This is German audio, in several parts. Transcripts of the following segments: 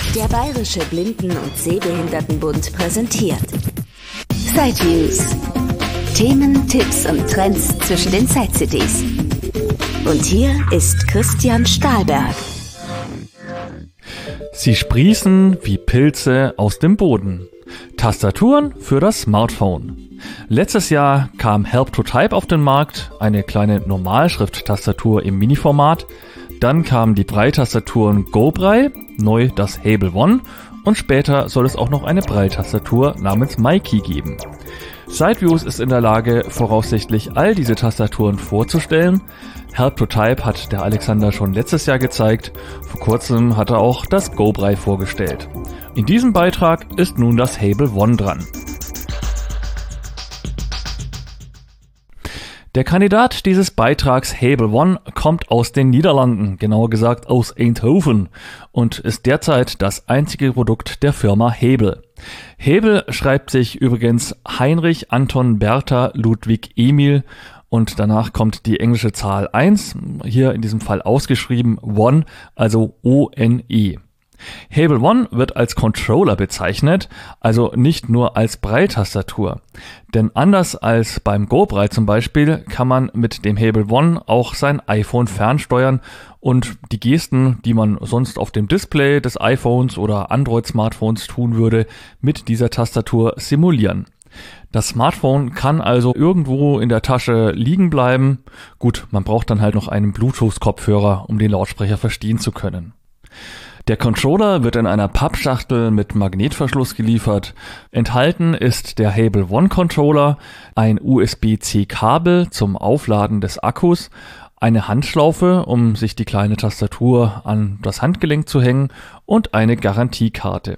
Der Bayerische Blinden- und Sehbehindertenbund präsentiert Sideviews. Themen, Tipps und Trends zwischen den Side-CDs. Und hier ist Christian Stahlberg. Sie sprießen wie Pilze aus dem Boden. Tastaturen für das Smartphone. Letztes Jahr kam Help to Type auf den Markt, eine kleine Normalschrift-Tastatur im Mini-Format. Dann kamen die Braille-Tastaturen GoBraille, neu das Hable One und später soll es auch noch eine Braille-Tastatur namens MyKey geben. Sideviews ist in der Lage, voraussichtlich all diese Tastaturen vorzustellen. Help to Type hat der Alexander schon letztes Jahr gezeigt, vor kurzem hat er auch das GoBraille vorgestellt. In diesem Beitrag ist nun das Hable One dran. Der Kandidat dieses Beitrags Hable One kommt aus den Niederlanden, genauer gesagt aus Eindhoven, und ist derzeit das einzige Produkt der Firma Hable. Hable schreibt sich übrigens Heinrich Anton Bertha Ludwig Emil und danach kommt die englische Zahl 1, hier in diesem Fall ausgeschrieben One, also O-N-E. Hable One wird als Controller bezeichnet, also nicht nur als Braille-Tastatur. Denn anders als beim GoBraille zum Beispiel kann man mit dem Hable One auch sein iPhone fernsteuern und die Gesten, die man sonst auf dem Display des iPhones oder Android-Smartphones tun würde, mit dieser Tastatur simulieren. Das Smartphone kann also irgendwo in der Tasche liegen bleiben. Gut, man braucht dann halt noch einen Bluetooth-Kopfhörer, um den Lautsprecher verstehen zu können. Der Controller wird in einer Pappschachtel mit Magnetverschluss geliefert. Enthalten ist der Hable One Controller, ein USB-C-Kabel zum Aufladen des Akkus, eine Handschlaufe, um sich die kleine Tastatur an das Handgelenk zu hängen und eine Garantiekarte.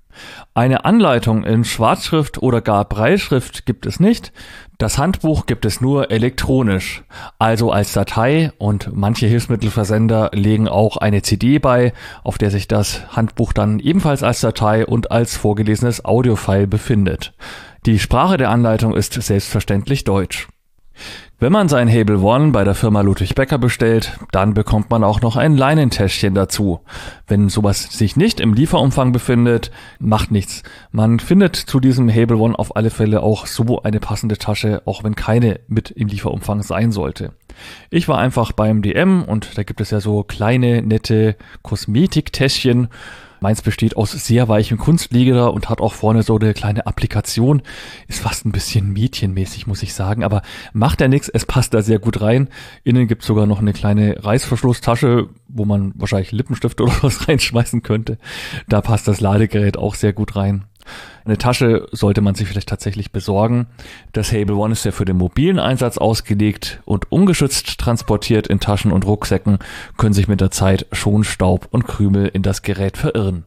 Eine Anleitung in Schwarzschrift oder gar Brailleschrift gibt es nicht. Das Handbuch gibt es nur elektronisch, also als Datei, und manche Hilfsmittelversender legen auch eine CD bei, auf der sich das Handbuch dann ebenfalls als Datei und als vorgelesenes Audiofile befindet. Die Sprache der Anleitung ist selbstverständlich Deutsch. Wenn man sein Hable One bei der Firma Ludwig Becker bestellt, dann bekommt man auch noch ein Leinentäschchen dazu. Wenn sowas sich nicht im Lieferumfang befindet, macht nichts. Man findet zu diesem Hable One auf alle Fälle auch so eine passende Tasche, auch wenn keine mit im Lieferumfang sein sollte. Ich war einfach beim DM und da gibt es ja so kleine, nette Kosmetiktäschchen. Meins besteht aus sehr weichem Kunstleder und hat auch vorne so eine kleine Applikation. Ist fast ein bisschen mädchenmäßig, muss ich sagen, aber macht ja nichts, es passt da sehr gut rein. Innen gibt es sogar noch eine kleine Reißverschlusstasche, wo man wahrscheinlich Lippenstift oder was reinschmeißen könnte. Da passt das Ladegerät auch sehr gut rein. Eine Tasche sollte man sich vielleicht tatsächlich besorgen. Das Hable One ist ja für den mobilen Einsatz ausgelegt und ungeschützt transportiert in Taschen und Rucksäcken können sich mit der Zeit schon Staub und Krümel in das Gerät verirren.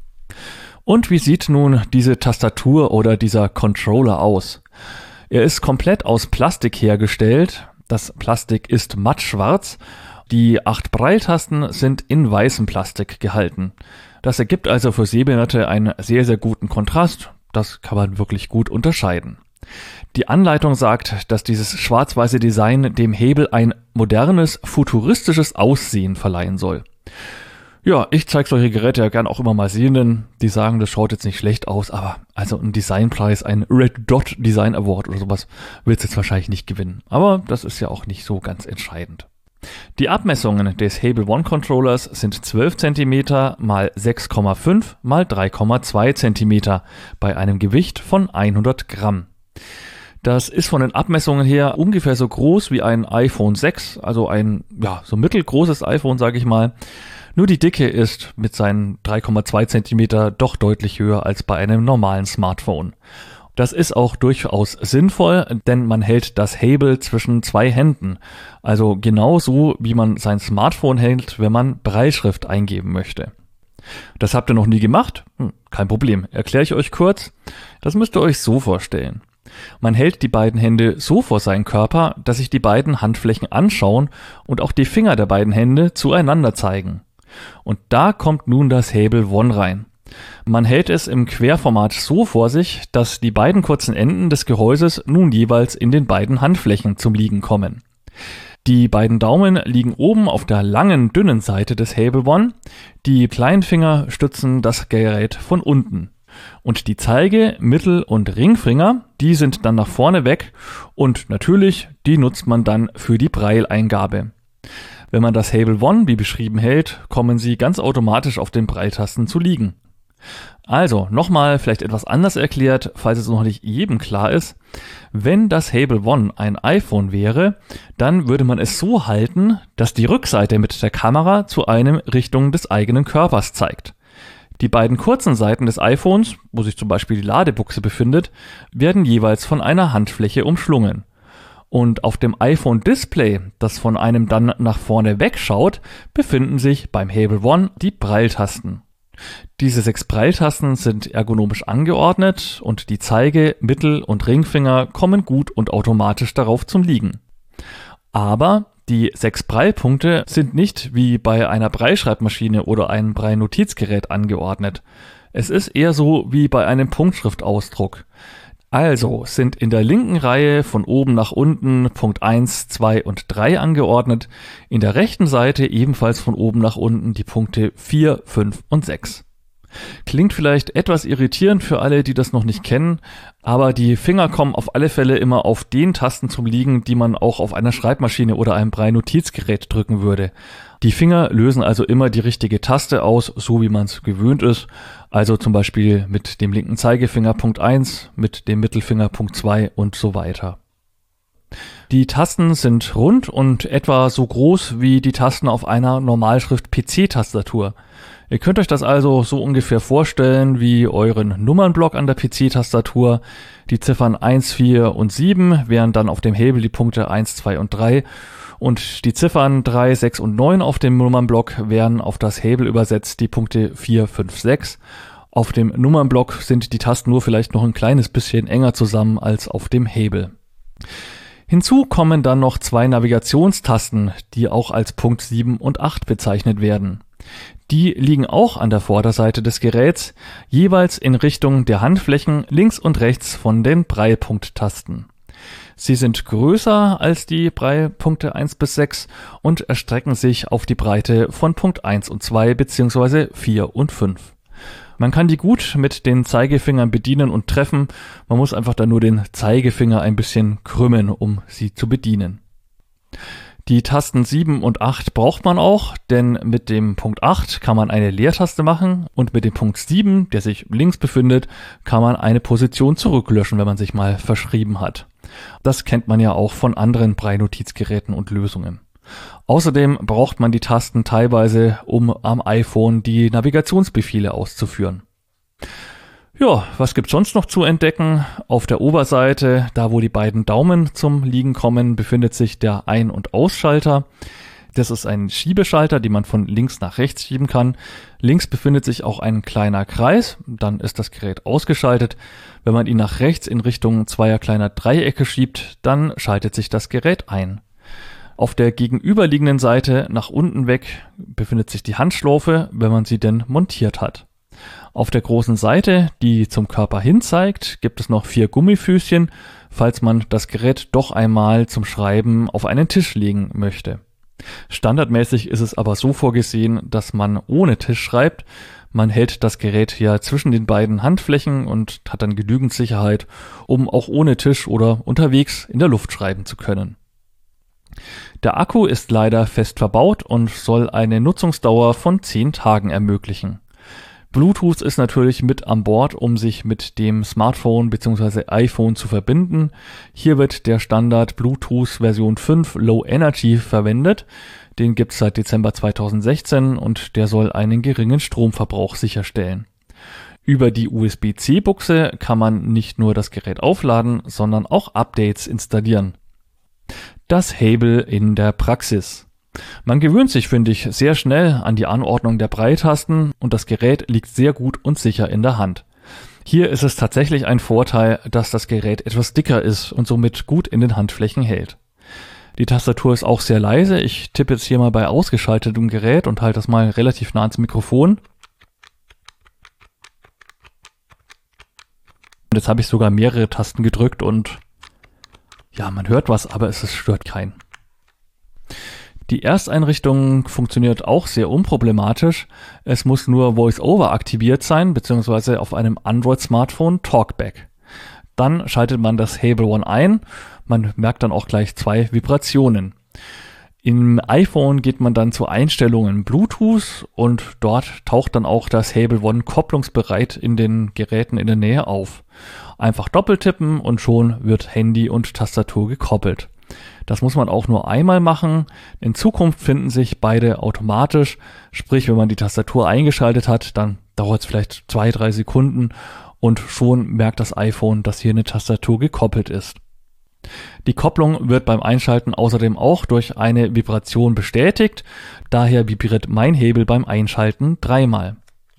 Und wie sieht nun diese Tastatur oder dieser Controller aus? Er ist komplett aus Plastik hergestellt. Das Plastik ist mattschwarz. Die 8 Braille-Tasten sind in weißem Plastik gehalten. Das ergibt also für Sehbehinderte einen sehr, sehr guten Kontrast. Das kann man wirklich gut unterscheiden. Die Anleitung sagt, dass dieses schwarz-weiße Design dem Hable ein modernes, futuristisches Aussehen verleihen soll. Ja, ich zeige solche Geräte ja gern auch immer mal Sehenden, die sagen, das schaut jetzt nicht schlecht aus, aber also ein Designpreis, ein Red Dot Design Award oder sowas wird es jetzt wahrscheinlich nicht gewinnen. Aber das ist ja auch nicht so ganz entscheidend. Die Abmessungen des Hable One Controllers sind 12 cm x 6,5 x 3,2 cm bei einem Gewicht von 100 Gramm. Das ist von den Abmessungen her ungefähr so groß wie ein iPhone 6, also ein so mittelgroßes iPhone, sage ich mal. Nur die Dicke ist mit seinen 3,2 cm doch deutlich höher als bei einem normalen Smartphone. Das ist auch durchaus sinnvoll, denn man hält das Hable zwischen 2 Händen. Also genauso, wie man sein Smartphone hält, wenn man Brailleschrift eingeben möchte. Das habt ihr noch nie gemacht? Kein Problem, erkläre ich euch kurz. Das müsst ihr euch so vorstellen. Man hält die beiden Hände so vor seinen Körper, dass sich die beiden Handflächen anschauen und auch die Finger der beiden Hände zueinander zeigen. Und da kommt nun das Hable One rein. Man hält es im Querformat so vor sich, dass die beiden kurzen Enden des Gehäuses nun jeweils in den beiden Handflächen zum Liegen kommen. Die beiden Daumen liegen oben auf der langen, dünnen Seite des Hable One. Die kleinen Finger stützen das Gerät von unten. Und die Zeige-, Mittel- und Ringfinger, die sind dann nach vorne weg und natürlich, die nutzt man dann für die Braille-Eingabe. Wenn man das Hable One wie beschrieben hält, kommen sie ganz automatisch auf den Braille-Tasten zu liegen. Also, nochmal vielleicht etwas anders erklärt, falls es noch nicht jedem klar ist. Wenn das Hable One ein iPhone wäre, dann würde man es so halten, dass die Rückseite mit der Kamera zu einem Richtung des eigenen Körpers zeigt. Die beiden kurzen Seiten des iPhones, wo sich zum Beispiel die Ladebuchse befindet, werden jeweils von einer Handfläche umschlungen. Und auf dem iPhone-Display, das von einem dann nach vorne wegschaut, befinden sich beim Hable One die Braille-Tasten. Diese 6 Braille-Tasten sind ergonomisch angeordnet und die Zeige-, Mittel- und Ringfinger kommen gut und automatisch darauf zum Liegen. Aber die 6 Braille-Punkte sind nicht wie bei einer Brailleschreibmaschine oder einem Braille-Notizgerät angeordnet. Es ist eher so wie bei einem Punktschriftausdruck. Also sind in der linken Reihe von oben nach unten Punkt 1, 2 und 3 angeordnet, in der rechten Seite ebenfalls von oben nach unten die Punkte 4, 5 und 6. Klingt vielleicht etwas irritierend für alle, die das noch nicht kennen, aber die Finger kommen auf alle Fälle immer auf den Tasten zum Liegen, die man auch auf einer Schreibmaschine oder einem Braille-Notizgerät drücken würde. Die Finger lösen also immer die richtige Taste aus, so wie man es gewöhnt ist. Also zum Beispiel mit dem linken Zeigefinger Punkt 1, mit dem Mittelfinger Punkt 2 und so weiter. Die Tasten sind rund und etwa so groß wie die Tasten auf einer Normalschrift-PC-Tastatur. Ihr könnt euch das also so ungefähr vorstellen wie euren Nummernblock an der PC-Tastatur. Die Ziffern 1, 4 und 7 wären dann auf dem Hable die Punkte 1, 2 und 3 und die Ziffern 3, 6 und 9 auf dem Nummernblock wären auf das Hable übersetzt die Punkte 4, 5, 6. Auf dem Nummernblock sind die Tasten nur vielleicht noch ein kleines bisschen enger zusammen als auf dem Hable. Hinzu kommen dann noch 2 Navigationstasten, die auch als Punkt 7 und 8 bezeichnet werden. Die liegen auch an der Vorderseite des Geräts, jeweils in Richtung der Handflächen links und rechts von den Braille-Punkt-Tasten. Sie sind größer als die Braille-Punkte 1 bis 6 und erstrecken sich auf die Breite von Punkt 1 und 2 bzw. 4 und 5. Man kann die gut mit den Zeigefingern bedienen und treffen, man muss einfach dann nur den Zeigefinger ein bisschen krümmen, um sie zu bedienen. Die Tasten 7 und 8 braucht man auch, denn mit dem Punkt 8 kann man eine Leertaste machen und mit dem Punkt 7, der sich links befindet, kann man eine Position zurücklöschen, wenn man sich mal verschrieben hat. Das kennt man ja auch von anderen Braille-Notizgeräten und Lösungen. Außerdem braucht man die Tasten teilweise, um am iPhone die Navigationsbefehle auszuführen. Ja, was gibt's sonst noch zu entdecken? Auf der Oberseite, da wo die beiden Daumen zum Liegen kommen, befindet sich der Ein- und Ausschalter. Das ist ein Schiebeschalter, den man von links nach rechts schieben kann. Links befindet sich auch ein kleiner Kreis, dann ist das Gerät ausgeschaltet. Wenn man ihn nach rechts in Richtung zweier kleiner Dreiecke schiebt, dann schaltet sich das Gerät ein. Auf der gegenüberliegenden Seite nach unten weg befindet sich die Handschlaufe, wenn man sie denn montiert hat. Auf der großen Seite, die zum Körper hin zeigt, gibt es noch 4 Gummifüßchen, falls man das Gerät doch einmal zum Schreiben auf einen Tisch legen möchte. Standardmäßig ist es aber so vorgesehen, dass man ohne Tisch schreibt. Man hält das Gerät ja zwischen den beiden Handflächen und hat dann genügend Sicherheit, um auch ohne Tisch oder unterwegs in der Luft schreiben zu können. Der Akku ist leider fest verbaut und soll eine Nutzungsdauer von 10 Tagen ermöglichen. Bluetooth ist natürlich mit an Bord, um sich mit dem Smartphone bzw. iPhone zu verbinden. Hier wird der Standard Bluetooth Version 5 Low Energy verwendet. Den gibt es seit Dezember 2016 und der soll einen geringen Stromverbrauch sicherstellen. Über die USB-C-Buchse kann man nicht nur das Gerät aufladen, sondern auch Updates installieren. Das Hable in der Praxis. Man gewöhnt sich, finde ich, sehr schnell an die Anordnung der Braille-Tasten und das Gerät liegt sehr gut und sicher in der Hand. Hier ist es tatsächlich ein Vorteil, dass das Gerät etwas dicker ist und somit gut in den Handflächen hält. Die Tastatur ist auch sehr leise. Ich tippe jetzt hier mal bei ausgeschaltetem Gerät und halte das mal relativ nah ans Mikrofon. Und jetzt habe ich sogar mehrere Tasten gedrückt und ja, man hört was, aber es stört keinen. Die Ersteinrichtung funktioniert auch sehr unproblematisch. Es muss nur VoiceOver aktiviert sein, beziehungsweise auf einem Android-Smartphone Talkback. Dann schaltet man das Hable One ein. Man merkt dann auch gleich 2 Vibrationen. Im iPhone geht man dann zu Einstellungen Bluetooth und dort taucht dann auch das Hable One kopplungsbereit in den Geräten in der Nähe auf. Einfach doppeltippen und schon wird Handy und Tastatur gekoppelt. Das muss man auch nur einmal machen. In Zukunft finden sich beide automatisch. Sprich, wenn man die Tastatur eingeschaltet hat, dann dauert es vielleicht 2-3 Sekunden und schon merkt das iPhone, dass hier eine Tastatur gekoppelt ist. Die Kopplung wird beim Einschalten außerdem auch durch eine Vibration bestätigt. Daher vibriert mein Hebel beim Einschalten 3-mal.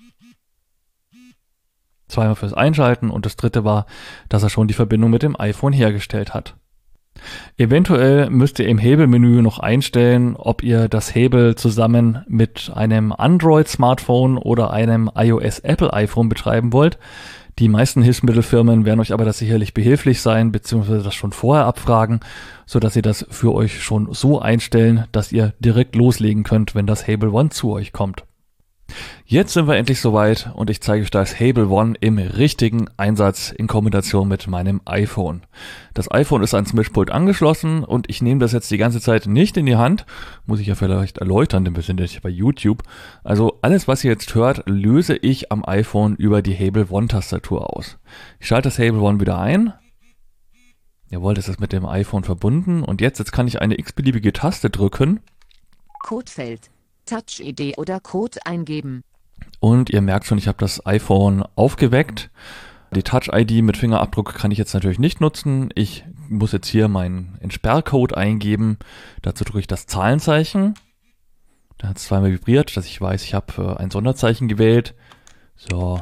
2-mal fürs Einschalten und das 3. war, dass er schon die Verbindung mit dem iPhone hergestellt hat. Eventuell müsst ihr im Hebelmenü noch einstellen, ob ihr das Hable zusammen mit einem Android-Smartphone oder einem iOS-Apple-iPhone betreiben wollt. Die meisten Hilfsmittelfirmen werden euch aber das sicherlich behilflich sein, beziehungsweise das schon vorher abfragen, sodass ihr das für euch schon so einstellen, dass ihr direkt loslegen könnt, wenn das Hable One zu euch kommt. Jetzt sind wir endlich soweit und ich zeige euch das Hable One im richtigen Einsatz in Kombination mit meinem iPhone. Das iPhone ist ans Mischpult angeschlossen und ich nehme das jetzt die ganze Zeit nicht in die Hand. Muss ich ja vielleicht erläutern, denn wir sind jetzt bei YouTube. Also alles, was ihr jetzt hört, löse ich am iPhone über die Hable One Tastatur aus. Ich schalte das Hable One wieder ein. Jawohl, das ist mit dem iPhone verbunden und jetzt kann ich eine x-beliebige Taste drücken. Codefeld. Touch-ID oder Code eingeben. Und ihr merkt schon, ich habe das iPhone aufgeweckt. Die Touch-ID mit Fingerabdruck kann ich jetzt natürlich nicht nutzen. Ich muss jetzt hier meinen Entsperrcode eingeben. Dazu drücke ich das Zahlenzeichen. Da hat es 2-mal vibriert, dass ich weiß, ich habe ein Sonderzeichen gewählt. So.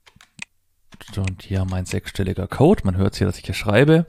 Und hier mein 6-stelliger Code. Man hört hier, dass ich hier schreibe.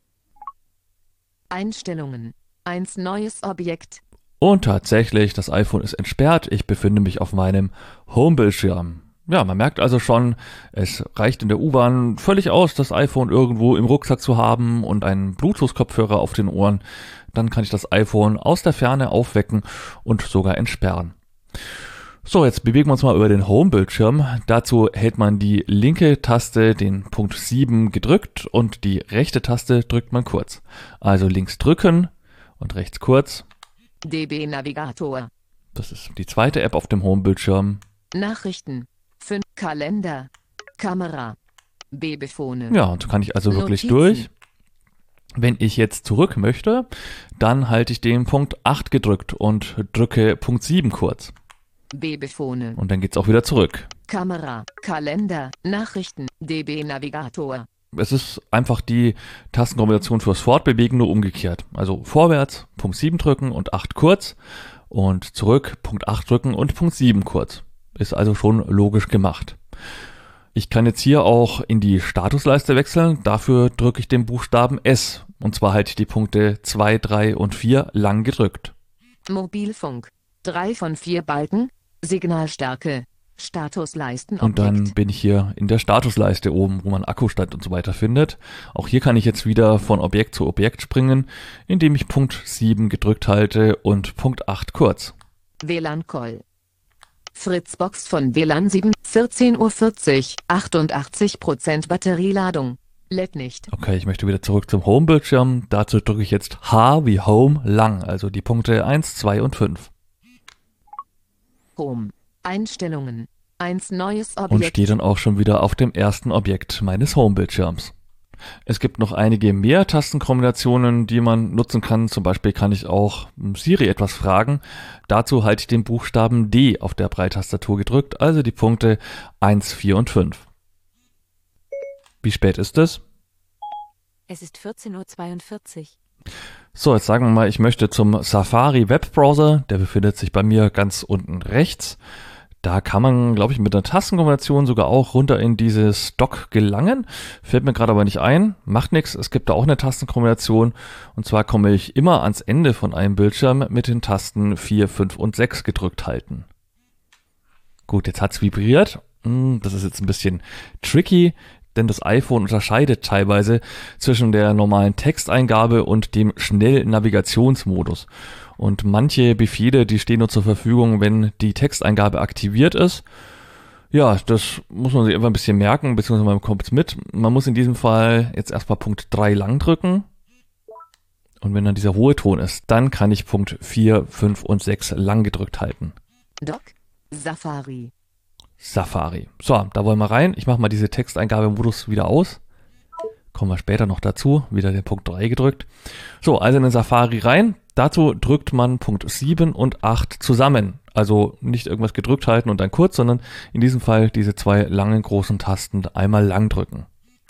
Einstellungen. 1 neues Objekt. Und tatsächlich, das iPhone ist entsperrt. Ich befinde mich auf meinem Homebildschirm. Ja, man merkt also schon, es reicht in der U-Bahn völlig aus, das iPhone irgendwo im Rucksack zu haben und einen Bluetooth-Kopfhörer auf den Ohren. Dann kann ich das iPhone aus der Ferne aufwecken und sogar entsperren. So, jetzt bewegen wir uns mal über den Home-Bildschirm. Dazu hält man die linke Taste, den Punkt 7 gedrückt und die rechte Taste drückt man kurz. Also links drücken und rechts kurz. DB Navigator. Das ist die zweite App auf dem Home-Bildschirm. Nachrichten. 5 Kalender. Kamera. Babyphone. Ja, und so kann ich also wirklich Notizen. durch. Wenn ich jetzt zurück möchte, dann halte ich den Punkt 8 gedrückt und drücke Punkt 7 kurz. Babyphone. Und dann geht's auch wieder zurück. Kamera. Kalender. Nachrichten. DB Navigator. Es ist einfach die Tastenkombination fürs Fortbewegen nur umgekehrt. Also vorwärts, Punkt 7 drücken und 8 kurz und zurück, Punkt 8 drücken und Punkt 7 kurz. Ist also schon logisch gemacht. Ich kann jetzt hier auch in die Statusleiste wechseln. Dafür drücke ich den Buchstaben S. Und zwar halte ich die Punkte 2, 3 und 4 lang gedrückt. Mobilfunk. 3 von 4 Balken. Signalstärke. Statusleisten. Und dann bin ich hier in der Statusleiste oben, wo man Akkustand und so weiter findet. Auch hier kann ich jetzt wieder von Objekt zu Objekt springen, indem ich Punkt 7 gedrückt halte und Punkt 8 kurz. WLAN-Call. Fritzbox von WLAN 7, 14:40 Uhr, 88% Batterieladung. LED nicht. Okay, ich möchte wieder zurück zum Home-Bildschirm. Dazu drücke ich jetzt H wie Home lang, also die Punkte 1, 2 und 5. Home. Einstellungen. 1 neues Objekt. Und stehe dann auch schon wieder auf dem ersten Objekt meines Home-Bildschirms. Es gibt noch einige mehr Tastenkombinationen, die man nutzen kann. Zum Beispiel kann ich auch Siri etwas fragen. Dazu halte ich den Buchstaben D auf der Breitastatur gedrückt, also die Punkte 1, 4 und 5. Wie spät ist es? Es ist 14:42 Uhr. So, jetzt sagen wir mal, ich möchte zum Safari Webbrowser. Der befindet sich bei mir ganz unten rechts. Da kann man, glaube ich, mit einer Tastenkombination sogar auch runter in dieses Dock gelangen. Fällt mir gerade aber nicht ein. Macht nichts. Es gibt da auch eine Tastenkombination. Und zwar komme ich immer ans Ende von einem Bildschirm mit den Tasten 4, 5 und 6 gedrückt halten. Gut, jetzt hat's vibriert. Das ist jetzt ein bisschen tricky. denn das iPhone unterscheidet teilweise zwischen der normalen Texteingabe und dem Schnellnavigationsmodus. Und manche Befehle, die stehen nur zur Verfügung, wenn die Texteingabe aktiviert ist. Ja, das muss man sich einfach ein bisschen merken, beziehungsweise man bekommt es mit. Man muss in diesem Fall jetzt erstmal Punkt 3 lang drücken. Und wenn dann dieser hohe Ton ist, dann kann ich Punkt 4, 5 und 6 lang gedrückt halten. Dock, Safari. Safari. So, da wollen wir rein. Ich mache mal diese Texteingabemodus wieder aus. Kommen wir später noch dazu. Wieder den Punkt 3 gedrückt. So, also in den Safari rein. Dazu drückt man Punkt 7 und 8 zusammen. Also nicht irgendwas gedrückt halten und dann kurz, sondern in diesem Fall diese 2 langen großen Tasten einmal lang drücken.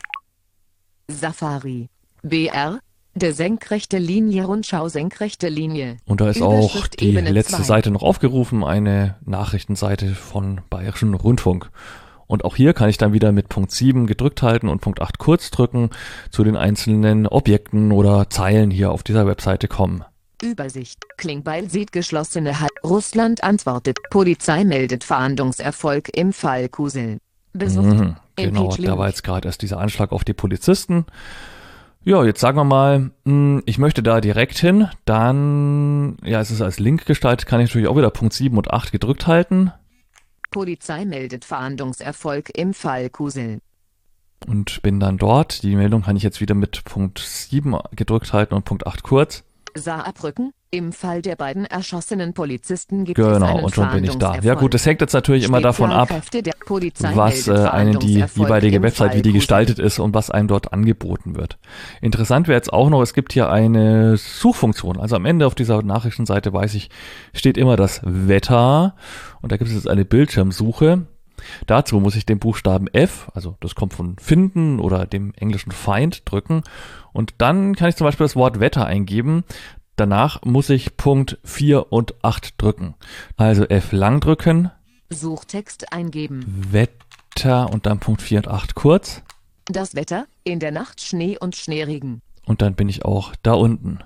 Safari. BR. Der senkrechte Linie, Rundschau senkrechte Linie. Und da ist auch Überschrift die Ebene letzte 2. Seite noch aufgerufen, eine Nachrichtenseite von Bayerischen Rundfunk. Und auch hier kann ich dann wieder mit Punkt 7 gedrückt halten und Punkt 8 kurz drücken zu den einzelnen Objekten oder Zeilen hier auf dieser Webseite kommen. Übersicht. Klingbeil sieht geschlossene Hall. Russland antwortet. Polizei meldet Fahndungserfolg im Fall Kusel. Besucht. Genau, Impeachment. da war jetzt gerade erst dieser Anschlag auf die Polizisten. Ja, jetzt sagen wir mal, ich möchte da direkt hin, dann, ja, es ist als Link gestaltet, kann ich natürlich auch wieder Punkt 7 und 8 gedrückt halten. Polizei meldet Fahndungserfolg im Fall Kusel. Und bin dann dort. Die Meldung kann ich jetzt wieder mit Punkt 7 gedrückt halten und Punkt 8 kurz. Saarbrücken. Im Fall der beiden erschossenen Polizisten gibt es Genau, einen und schon bin ich da. Ja Fahndungserfolg. gut, das hängt jetzt natürlich immer davon ab, Spezialkräfte der Polizei was meldet einen die Fahndungserfolg jeweilige im Website, Fall wie die Kusel. gestaltet ist und was einem dort angeboten wird. Interessant wäre jetzt auch noch, es gibt hier eine Suchfunktion. Also am Ende auf dieser Nachrichtenseite, weiß ich, steht immer das Wetter und da gibt es jetzt eine Bildschirmsuche. Dazu muss ich den Buchstaben F, also das kommt von finden oder dem englischen find, drücken und dann kann ich zum Beispiel das Wort Wetter eingeben. Danach muss ich Punkt 4 und 8 drücken. Also F lang drücken, Suchtext eingeben. Wetter und dann Punkt 4 und 8 kurz. Das Wetter, in der Nacht Schnee und Schneeregen. Und dann bin ich auch da unten.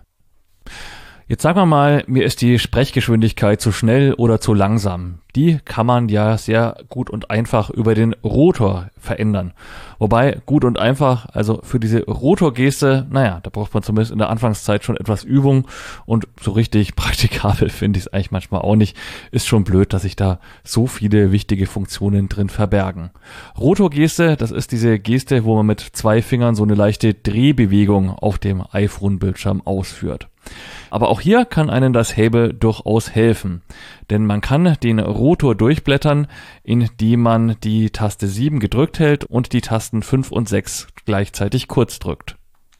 Jetzt sagen wir mal, mir ist die Sprechgeschwindigkeit zu schnell oder zu langsam. Die kann man ja sehr gut und einfach über den Rotor verändern. Wobei, gut und einfach, also für diese Rotorgeste, naja, da braucht man zumindest in der Anfangszeit schon etwas Übung und so richtig praktikabel finde ich es eigentlich manchmal auch nicht. Ist schon blöd, dass sich da so viele wichtige Funktionen drin verbergen. Rotorgeste, das ist diese Geste, wo man mit 2 Fingern so eine leichte Drehbewegung auf dem iPhone-Bildschirm ausführt. Aber auch hier kann einem das Hable durchaus helfen, denn man kann den Rotor durchblättern, indem man die Taste 7 gedrückt hält und die Tasten 5 und 6 gleichzeitig kurz drückt.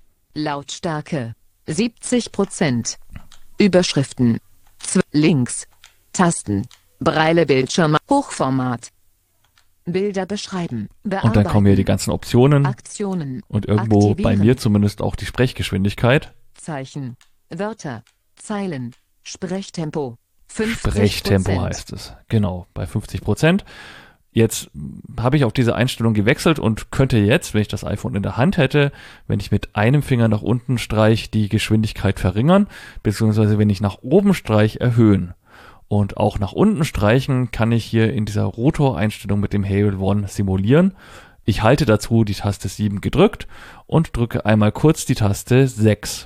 Lautstärke 70%. Überschriften. Links. Tasten. Braille Bildschirm. Hochformat. Bilder beschreiben. Bearbeiten. Und dann kommen hier die ganzen Optionen Aktionen. und irgendwo bei Aktivieren. mir zumindest auch die Sprechgeschwindigkeit. Zeichen. Wörter. Zeilen. Sprechtempo. 50%. Sprechtempo heißt es. Genau, bei 50%. Jetzt habe ich auf diese Einstellung gewechselt und könnte jetzt, wenn ich das iPhone in der Hand hätte, wenn ich mit einem Finger nach unten streiche, die Geschwindigkeit verringern, beziehungsweise wenn ich nach oben streiche, erhöhen. Und auch nach unten streichen kann ich hier in dieser Rotor-Einstellung mit dem Hable One simulieren. Ich halte dazu die Taste 7 gedrückt und drücke einmal kurz die Taste 6.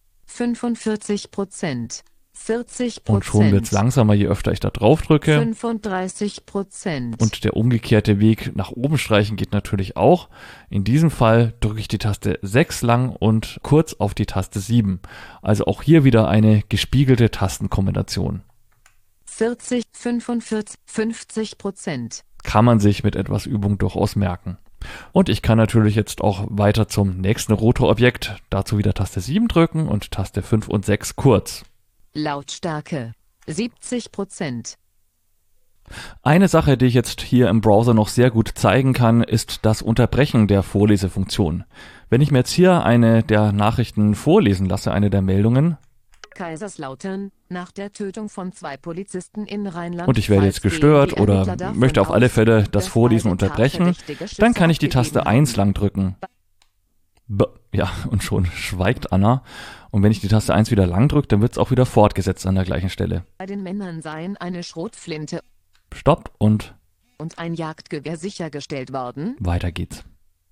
45%. 40%. Und schon wird es langsamer, je öfter ich da drauf drücke. 35%. Und der umgekehrte Weg nach oben streichen geht natürlich auch. In diesem Fall drücke ich die Taste 6 lang und kurz auf die Taste 7. Also auch hier wieder eine gespiegelte Tastenkombination. 40, 45, 50%. Kann man sich mit etwas Übung durchaus merken. Und ich kann natürlich jetzt auch weiter zum nächsten Rotorobjekt. Dazu wieder Taste 7 drücken und Taste 5 und 6 kurz. Lautstärke 70%. Eine Sache, die ich jetzt hier im Browser noch sehr gut zeigen kann, ist das Unterbrechen der Vorlesefunktion. Wenn ich mir jetzt hier eine der Nachrichten vorlesen lasse, eine der Meldungen, Kaiserslautern, nach der Tötung von 2 Polizisten in Rheinland. und ich werde jetzt gestört oder möchte auf alle Fälle das Vorlesen unterbrechen, dann kann ich die Taste 1 lang drücken. Ja, und schon schweigt Anna. Und wenn ich die Taste 1 wieder lang drücke, dann wird es auch wieder fortgesetzt an der gleichen Stelle. Bei den Männern seien eine Schrotflinte Stopp und und ein Jagdgewehr sichergestellt worden. weiter geht's.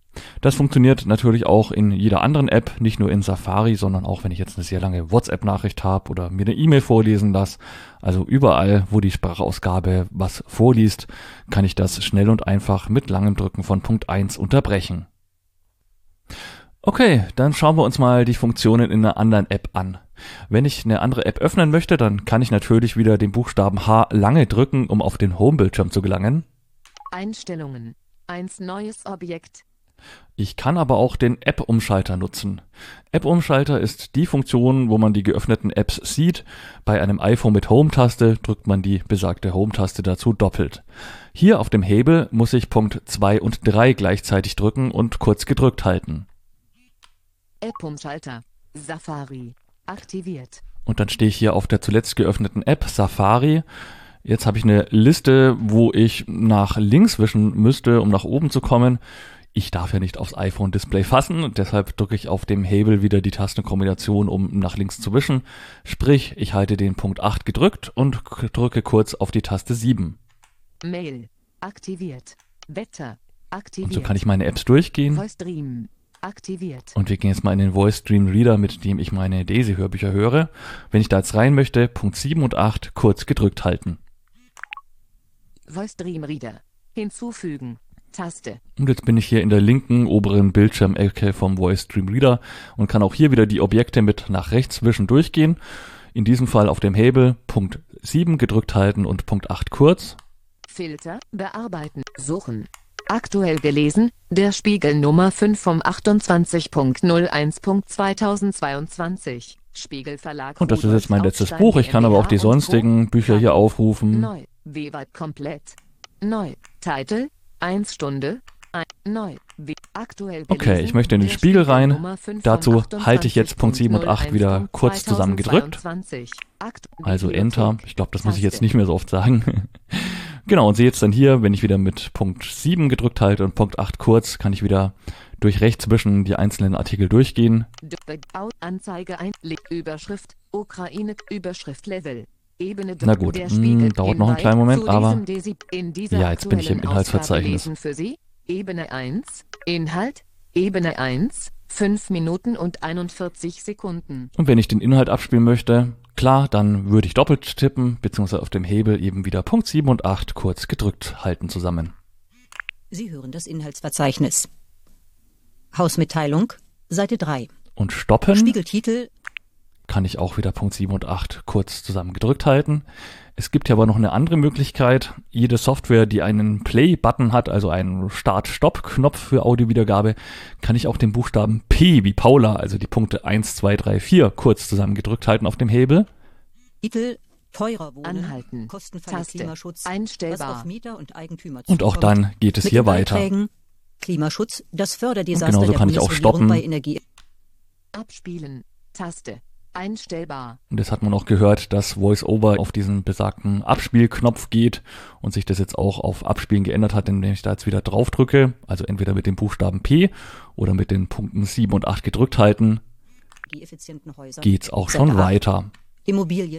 Das funktioniert natürlich auch in jeder anderen App, nicht nur in Safari, sondern auch, wenn ich jetzt eine sehr lange WhatsApp-Nachricht habe oder mir eine E-Mail vorlesen lasse. Also überall, wo die Sprachausgabe was vorliest, kann ich das schnell und einfach mit langem Drücken von Punkt 1 unterbrechen. Okay, dann schauen wir uns mal die Funktionen in einer anderen App an. Wenn ich eine andere App öffnen möchte, dann kann ich natürlich wieder den Buchstaben H lange drücken, um auf den Home-Bildschirm zu gelangen. Einstellungen. 1 neues Objekt. Ich kann aber auch den App-Umschalter nutzen. App-Umschalter ist die Funktion, wo man die geöffneten Apps sieht. Bei einem iPhone mit Home-Taste drückt man die besagte Home-Taste dazu doppelt. Hier auf dem Hebel muss ich Punkt 2 und 3 gleichzeitig drücken und kurz gedrückt halten. App-Umschalter. Safari. Aktiviert. Und dann stehe ich hier auf der zuletzt geöffneten App Safari. Jetzt habe ich eine Liste, wo ich nach links wischen müsste, um nach oben zu kommen. Ich darf ja nicht aufs iPhone-Display fassen und deshalb drücke ich auf dem Hebel wieder die Tastenkombination, um nach links zu wischen. Sprich, ich halte den Punkt 8 gedrückt und drücke kurz auf die Taste 7. Mail. Aktiviert. Wetter. Aktiviert. Und so kann ich meine Apps durchgehen. Voice Stream. Aktiviert. Und wir gehen jetzt mal in den Voice Stream Reader, mit dem ich meine Daisy-Hörbücher höre. Wenn ich da jetzt rein möchte, Punkt 7 und 8 kurz gedrückt halten. Voice Stream Reader. Hinzufügen. Taste. Und jetzt bin ich hier in der linken oberen Bildschirmecke vom Voice Stream Reader und kann auch hier wieder die Objekte mit nach rechts wischen durchgehen. In diesem Fall auf dem Hebel Punkt 7 gedrückt halten und Punkt 8 kurz. Filter. Bearbeiten. Suchen. Aktuell gelesen. Der Spiegel Nummer 5 vom 28.01.2022. Spiegel Verlag. Und das ist jetzt mein letztes Buch. Ich kann aber auch die sonstigen Bücher hier aufrufen. Neu. Wewald komplett. Neu. Titel. 1 Stunde. Neu. Aktuell gelesen. Okay, ich möchte in den Spiegel rein. Dazu halte ich jetzt Punkt 7 und 8 wieder kurz zusammengedrückt. Also Enter. Ich glaube, das muss ich jetzt nicht mehr so oft sagen. Genau, und sehe jetzt dann hier, wenn ich wieder mit Punkt 7 gedrückt halte und Punkt 8 kurz, kann ich wieder durch rechts zwischen die einzelnen Artikel durchgehen. Anzeige ein. Überschrift. Ukraine. Überschrift Level. Ebene. Na gut, dauert noch einen kleinen Moment, aber ja, jetzt bin ich im Inhaltsverzeichnis. Für Sie. Ebene 1. Inhalt. Ebene 1. 5 Minuten und 41 Sekunden. Und wenn ich den Inhalt abspielen möchte, klar, dann würde ich doppelt tippen, beziehungsweise auf dem Hebel eben wieder Punkt 7 und 8 kurz gedrückt halten zusammen. Sie hören das Inhaltsverzeichnis. Hausmitteilung, Seite 3. Und stoppen Spiegeltitel kann ich auch wieder Punkt 7 und 8 kurz zusammen gedrückt halten. Es gibt ja aber noch eine andere Möglichkeit. Jede Software, die einen Play-Button hat, also einen Start-Stopp-Knopf für Audiowiedergabe, kann ich auch den Buchstaben P wie Paula, also die Punkte 1, 2, 3, 4 kurz zusammen gedrückt halten auf dem Hebel. Titel Teurer Wohnen, Anhalten. kostenfreier Taste. Klimaschutz, Einstellbar. was auf Mieter und Eigentümer Und auch zukommt. dann geht es Mit hier den weiter. Beiträgen Klimaschutz, das Förderdesaster genauso der kann ich auch Bundesregierung stoppen. bei Energie. Abspielen. Taste. Einstellbar. Und jetzt hat man auch gehört, dass VoiceOver auf diesen besagten Abspielknopf geht und sich das jetzt auch auf Abspielen geändert hat, indem ich da jetzt wieder drauf drücke. Also entweder mit dem Buchstaben P oder mit den Punkten 7 und 8 gedrückt halten, Energieeffizienten Häusern, geht's auch schon etc. weiter. Immobilien,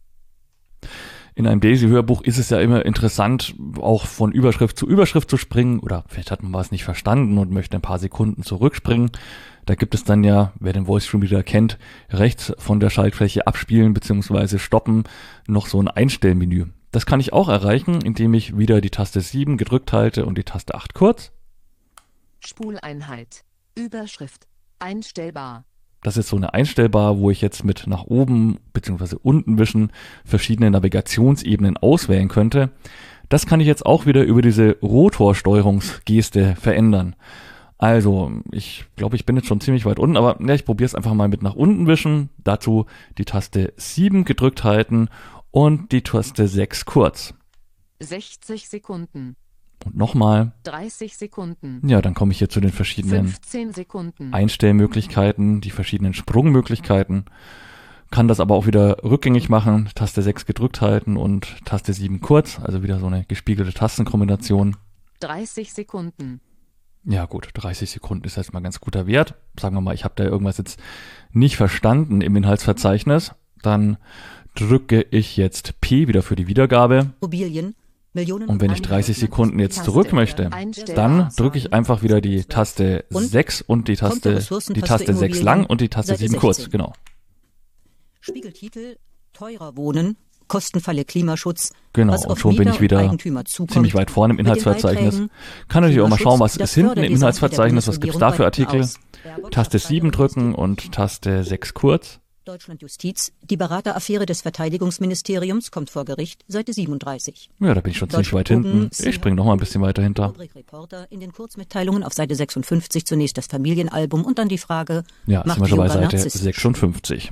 In einem Daisy-Hörbuch ist es ja immer interessant, auch von Überschrift zu Überschrift zu springen, oder vielleicht hat man was nicht verstanden und möchte ein paar Sekunden zurückspringen. Da gibt es dann ja, wer den Voice Stream Reader kennt, rechts von der Schaltfläche abspielen bzw. stoppen noch so ein Einstellmenü. Das kann ich auch erreichen, indem ich wieder die Taste 7 gedrückt halte und die Taste 8 kurz. Spuleinheit. Überschrift. Einstellbar. Das ist so eine Einstellbar, wo ich jetzt mit nach oben bzw. unten wischen verschiedene Navigationsebenen auswählen könnte. Das kann ich jetzt auch wieder über diese Rotorsteuerungsgeste verändern. Also, ich glaube, ich bin jetzt schon ziemlich weit unten, aber ja, ich probiere es einfach mal mit nach unten wischen. Dazu die Taste 7 gedrückt halten und die Taste 6 kurz. 60 Sekunden. Und nochmal. 30 Sekunden. Ja, dann komme ich hier zu den verschiedenen 15 Sekunden. Einstellmöglichkeiten, die verschiedenen Sprungmöglichkeiten. Kann das aber auch wieder rückgängig machen. Taste 6 gedrückt halten und Taste 7 kurz. Also wieder so eine gespiegelte Tastenkombination. 30 Sekunden. Ja gut, 30 Sekunden ist jetzt mal ganz guter Wert. Sagen wir mal, ich habe da irgendwas jetzt nicht verstanden im Inhaltsverzeichnis. Dann drücke ich jetzt P wieder für die Wiedergabe. Immobilien, Und wenn ich 30 Sekunden jetzt zurück möchte, dann drücke ich einfach wieder die Taste 6 und die Taste 6 lang und die Taste 7 kurz, genau. Spiegeltitel, teurer Wohnen, Kostenfalle Klimaschutz. Genau, und schon bin ich wieder ziemlich weit vorne im Inhaltsverzeichnis. Kann natürlich auch mal schauen, was ist hinten im Inhaltsverzeichnis, was gibt's da für Artikel. Taste 7 drücken und Taste 6 kurz. Deutschland Justiz, die Berateraffäre des Verteidigungsministeriums kommt vor Gericht, Seite 37. Ja, da bin ich schon ziemlich weit hinten. Ich springe noch mal ein bisschen weiter hinter. Reporter in den Kurzmitteilungen auf Seite 56 zunächst das Familienalbum und dann die Frage, ja, sind wir schon bei Yoga Seite narzisstisch? 56.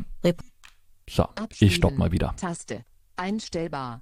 So, ich stopp mal wieder. Taste. Einstellbar.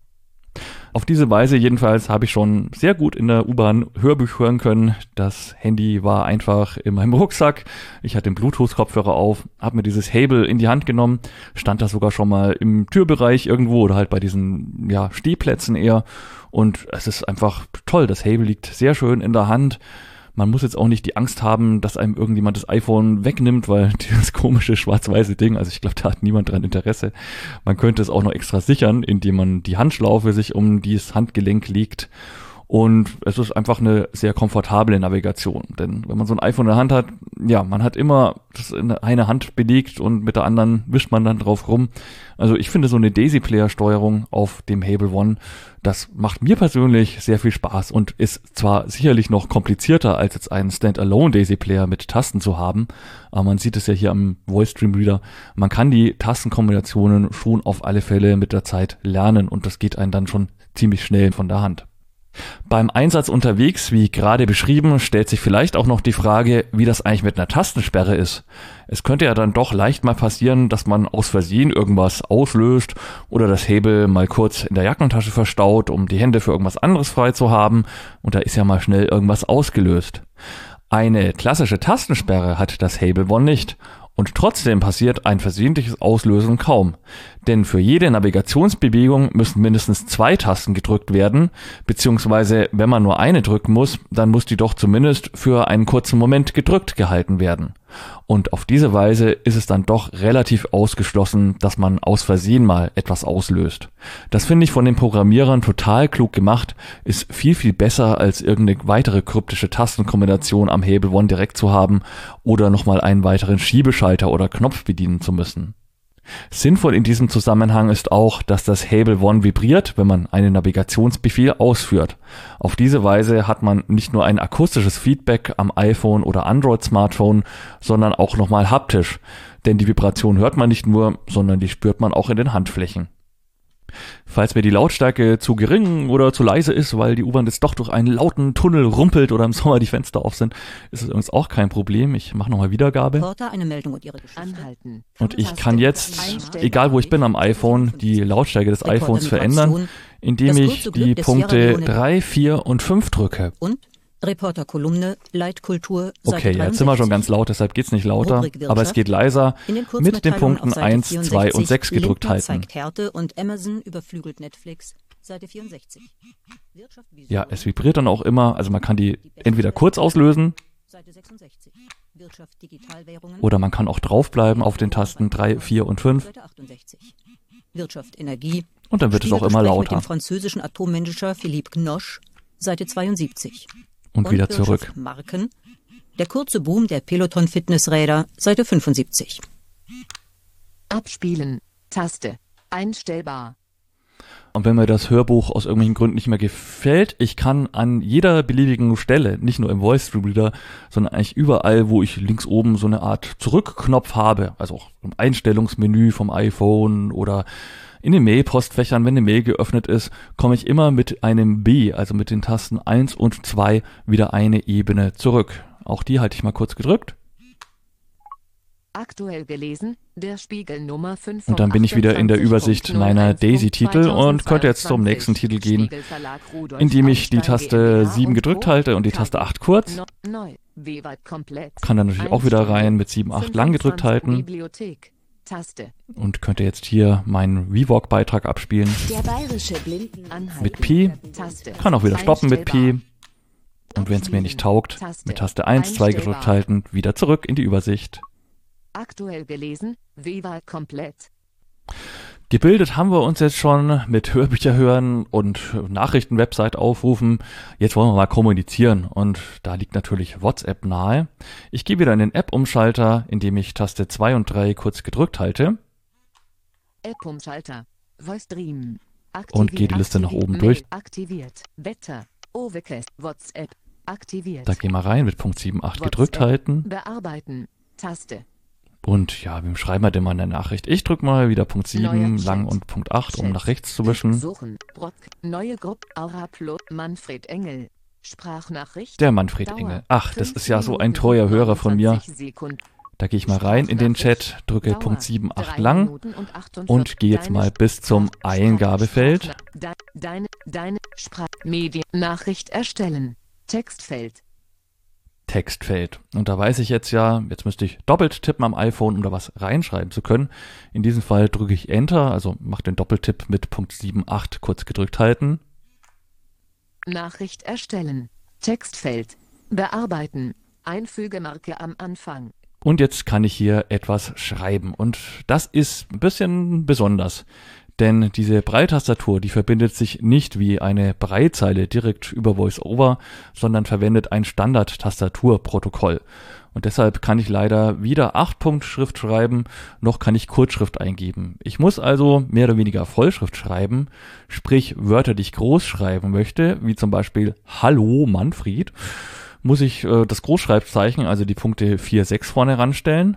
Auf diese Weise jedenfalls habe ich schon sehr gut in der U-Bahn Hörbuch hören können. Das Handy war einfach in meinem Rucksack. Ich hatte den Bluetooth-Kopfhörer auf, habe mir dieses Hable in die Hand genommen, stand da sogar schon mal im Türbereich irgendwo oder halt bei diesen Stehplätzen eher. Und es ist einfach toll. Das Hable liegt sehr schön in der Hand. Man muss jetzt auch nicht die Angst haben, dass einem irgendjemand das iPhone wegnimmt, weil dieses komische schwarz-weiße Ding, also ich glaube, da hat niemand dran Interesse. Man könnte es auch noch extra sichern, indem man die Handschlaufe sich um dieses Handgelenk legt. Und es ist einfach eine sehr komfortable Navigation. Denn wenn man so ein iPhone in der Hand hat, ja, man hat immer das in eine Hand belegt und mit der anderen wischt man dann drauf rum. Also ich finde so eine Daisy-Player-Steuerung auf dem Hable One, das macht mir persönlich sehr viel Spaß und ist zwar sicherlich noch komplizierter, als jetzt einen Standalone Daisy-Player mit Tasten zu haben, aber man sieht es ja hier am Voice Stream Reader, man kann die Tastenkombinationen schon auf alle Fälle mit der Zeit lernen und das geht einem dann schon ziemlich schnell von der Hand. Beim Einsatz unterwegs, wie gerade beschrieben, stellt sich vielleicht auch noch die Frage, wie das eigentlich mit einer Tastensperre ist. Es könnte ja dann doch leicht mal passieren, dass man aus Versehen irgendwas auslöst oder das Hable mal kurz in der Jackentasche verstaut, um die Hände für irgendwas anderes frei zu haben und da ist ja mal schnell irgendwas ausgelöst. Eine klassische Tastensperre hat das Hable One nicht. Und trotzdem passiert ein versehentliches Auslösen kaum. Denn für jede Navigationsbewegung müssen mindestens 2 Tasten gedrückt werden, beziehungsweise wenn man nur eine drücken muss, dann muss die doch zumindest für einen kurzen Moment gedrückt gehalten werden. Und auf diese Weise ist es dann doch relativ ausgeschlossen, dass man aus Versehen mal etwas auslöst. Das finde ich von den Programmierern total klug gemacht, ist viel, viel besser als irgendeine weitere kryptische Tastenkombination am Hable One direkt zu haben oder nochmal einen weiteren Schiebeschalter oder Knopf bedienen zu müssen. Sinnvoll in diesem Zusammenhang ist auch, dass das Hable One vibriert, wenn man einen Navigationsbefehl ausführt. Auf diese Weise hat man nicht nur ein akustisches Feedback am iPhone oder Android-Smartphone, sondern auch nochmal haptisch. Denn die Vibration hört man nicht nur, sondern die spürt man auch in den Handflächen. Falls mir die Lautstärke zu gering oder zu leise ist, weil die U-Bahn jetzt doch durch einen lauten Tunnel rumpelt oder im Sommer die Fenster auf sind, ist es übrigens auch kein Problem. Ich mache nochmal Wiedergabe. Eine Meldung und ihre Geschichte. Anhalten. Und ich kann jetzt, egal wo ich bin am iPhone, die Lautstärke des iPhones verändern, indem ich die Punkte 3, 4 und 5 drücke. Und Reporterkolumne, Leitkultur, Seite Okay, jetzt sind wir schon ganz laut, deshalb geht's nicht lauter, aber es geht leiser mit den Punkten 1, 2 und 6 gedrückt halten. Zeigt Härte und Amazon überflügelt Netflix, Seite 64. Ja, es vibriert dann auch immer, also man kann die entweder kurz auslösen Seite 66. Wirtschaft, Digitalwährungen, oder man kann auch draufbleiben auf den Tasten 3, 4 und 5 Seite 68. Wirtschaft, Energie. und dann wird es auch immer Spielergespräch lauter. Mit dem französischen Atommanager Philippe Knosch, Seite 72. Und wieder zurück. Wirtschaft, Marken. Der kurze Boom der Peloton-Fitnessräder, Seite 75. Abspielen. Taste. Einstellbar. Und wenn mir das Hörbuch aus irgendwelchen Gründen nicht mehr gefällt, ich kann an jeder beliebigen Stelle, nicht nur im Voice Stream Reader, sondern eigentlich überall, wo ich links oben so eine Art Zurückknopf habe, also auch im Einstellungsmenü vom iPhone oder in den Mail-Postfächern, wenn eine Mail geöffnet ist, komme ich immer mit einem B, also mit den Tasten 1 und 2, wieder eine Ebene zurück. Auch die halte ich mal kurz gedrückt. Aktuell gelesen, der Spiegel Nummer 5. Und dann bin ich wieder in der Übersicht meiner Daisy-Titel und könnte jetzt zum nächsten Titel gehen, indem ich die Taste 7 gedrückt halte und die Taste 8 kurz. Kann dann natürlich auch wieder rein mit 7, 8 lang gedrückt halten. Und könnte jetzt hier meinen Vlog-Beitrag abspielen. Der bayerische Blindenanhalt. Mit P. Kann auch wieder stoppen mit P. Und wenn es mir nicht taugt, mit Taste 1, 2 gedrückt halten, wieder zurück in die Übersicht. Aktuell gelesen, Viva komplett. Gebildet haben wir uns jetzt schon mit Hörbücher hören und Nachrichtenwebsite aufrufen. Jetzt wollen wir mal kommunizieren und da liegt natürlich WhatsApp nahe. Ich gehe wieder in den App-Umschalter, indem ich Taste 2 und 3 kurz gedrückt halte. App-Umschalter. Voice Stream. Und gehe die Liste nach oben durch. Aktiviert. Wetter. Overcast. WhatsApp. Aktiviert. Da gehen wir rein mit Punkt 7.8 gedrückt halten. Bearbeiten. Taste. Und ja, wem schreiben wir denn mal eine Nachricht? Ich drücke mal wieder Punkt 7 lang und Punkt 8, um nach rechts zu wischen. Suchen. Brock. Neue Gruppe. Aura Plot. Manfred Engel. Sprachnachricht. Der Manfred Engel. Ach, das ist ja so ein treuer Hörer von mir. Da gehe ich mal rein in den Chat, drücke Punkt 7.8 lang und gehe jetzt mal bis zum Eingabefeld. Deine Mediennachricht erstellen. Textfeld. Textfeld. Und da weiß ich jetzt ja, jetzt müsste ich doppelt tippen am iPhone, um da was reinschreiben zu können. In diesem Fall drücke ich Enter, also mache den Doppeltipp mit Punkt 7.8 kurz gedrückt halten. Nachricht erstellen. Textfeld. Bearbeiten. Einfügemarke am Anfang. Und jetzt kann ich hier etwas schreiben. Und das ist ein bisschen besonders. Denn diese Braille-Tastatur, die verbindet sich nicht wie eine Braillezeile direkt über VoiceOver, sondern verwendet ein Standard-Tastaturprotokoll. Und deshalb kann ich leider weder 8-Punkt-Schrift schreiben, noch kann ich Kurzschrift eingeben. Ich muss also mehr oder weniger Vollschrift schreiben, sprich Wörter, die ich groß schreiben möchte, wie zum Beispiel Hallo Manfred, muss ich das Großschreibzeichen, also die Punkte 4, 6 vorne ranstellen.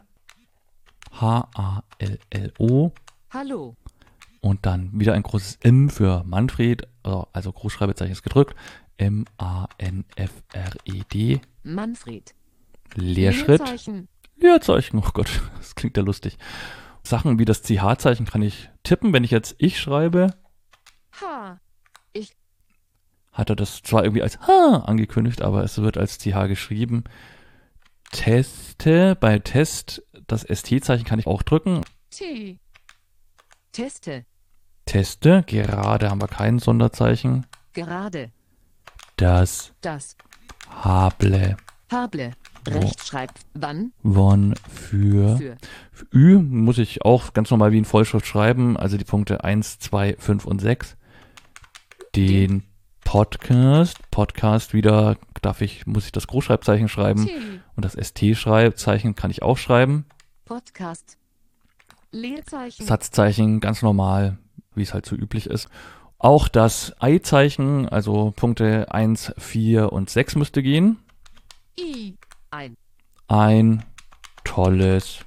H-A-L-L-O. Hallo. Und dann wieder ein großes M für Manfred, also Großschreibezeichen ist gedrückt. M-A-N-F-R-E-D. Manfred. Leerschritt. Leerzeichen. Leerzeichen, oh Gott, das klingt ja lustig. Sachen wie das CH-Zeichen kann ich tippen, wenn ich jetzt ich schreibe. H. Ich. Hat er das zwar irgendwie als H angekündigt, aber es wird als CH geschrieben. Teste, bei Test, das ST-Zeichen kann ich auch drücken. T. Teste. Teste, gerade haben wir kein Sonderzeichen. Gerade. Das. Hable. Rechtschreib. Wann? Von für Ü muss ich auch ganz normal wie in Vollschrift schreiben, also die Punkte 1, 2, 5 und 6. Den Podcast wieder muss ich das Großschreibzeichen schreiben. T. Und das ST-Schreibzeichen kann ich auch schreiben. Podcast. Leerzeichen. Satzzeichen ganz normal, wie es halt so üblich ist. Auch das Ei-Zeichen, also Punkte 1, 4 und 6 müsste gehen. I. Ein tolles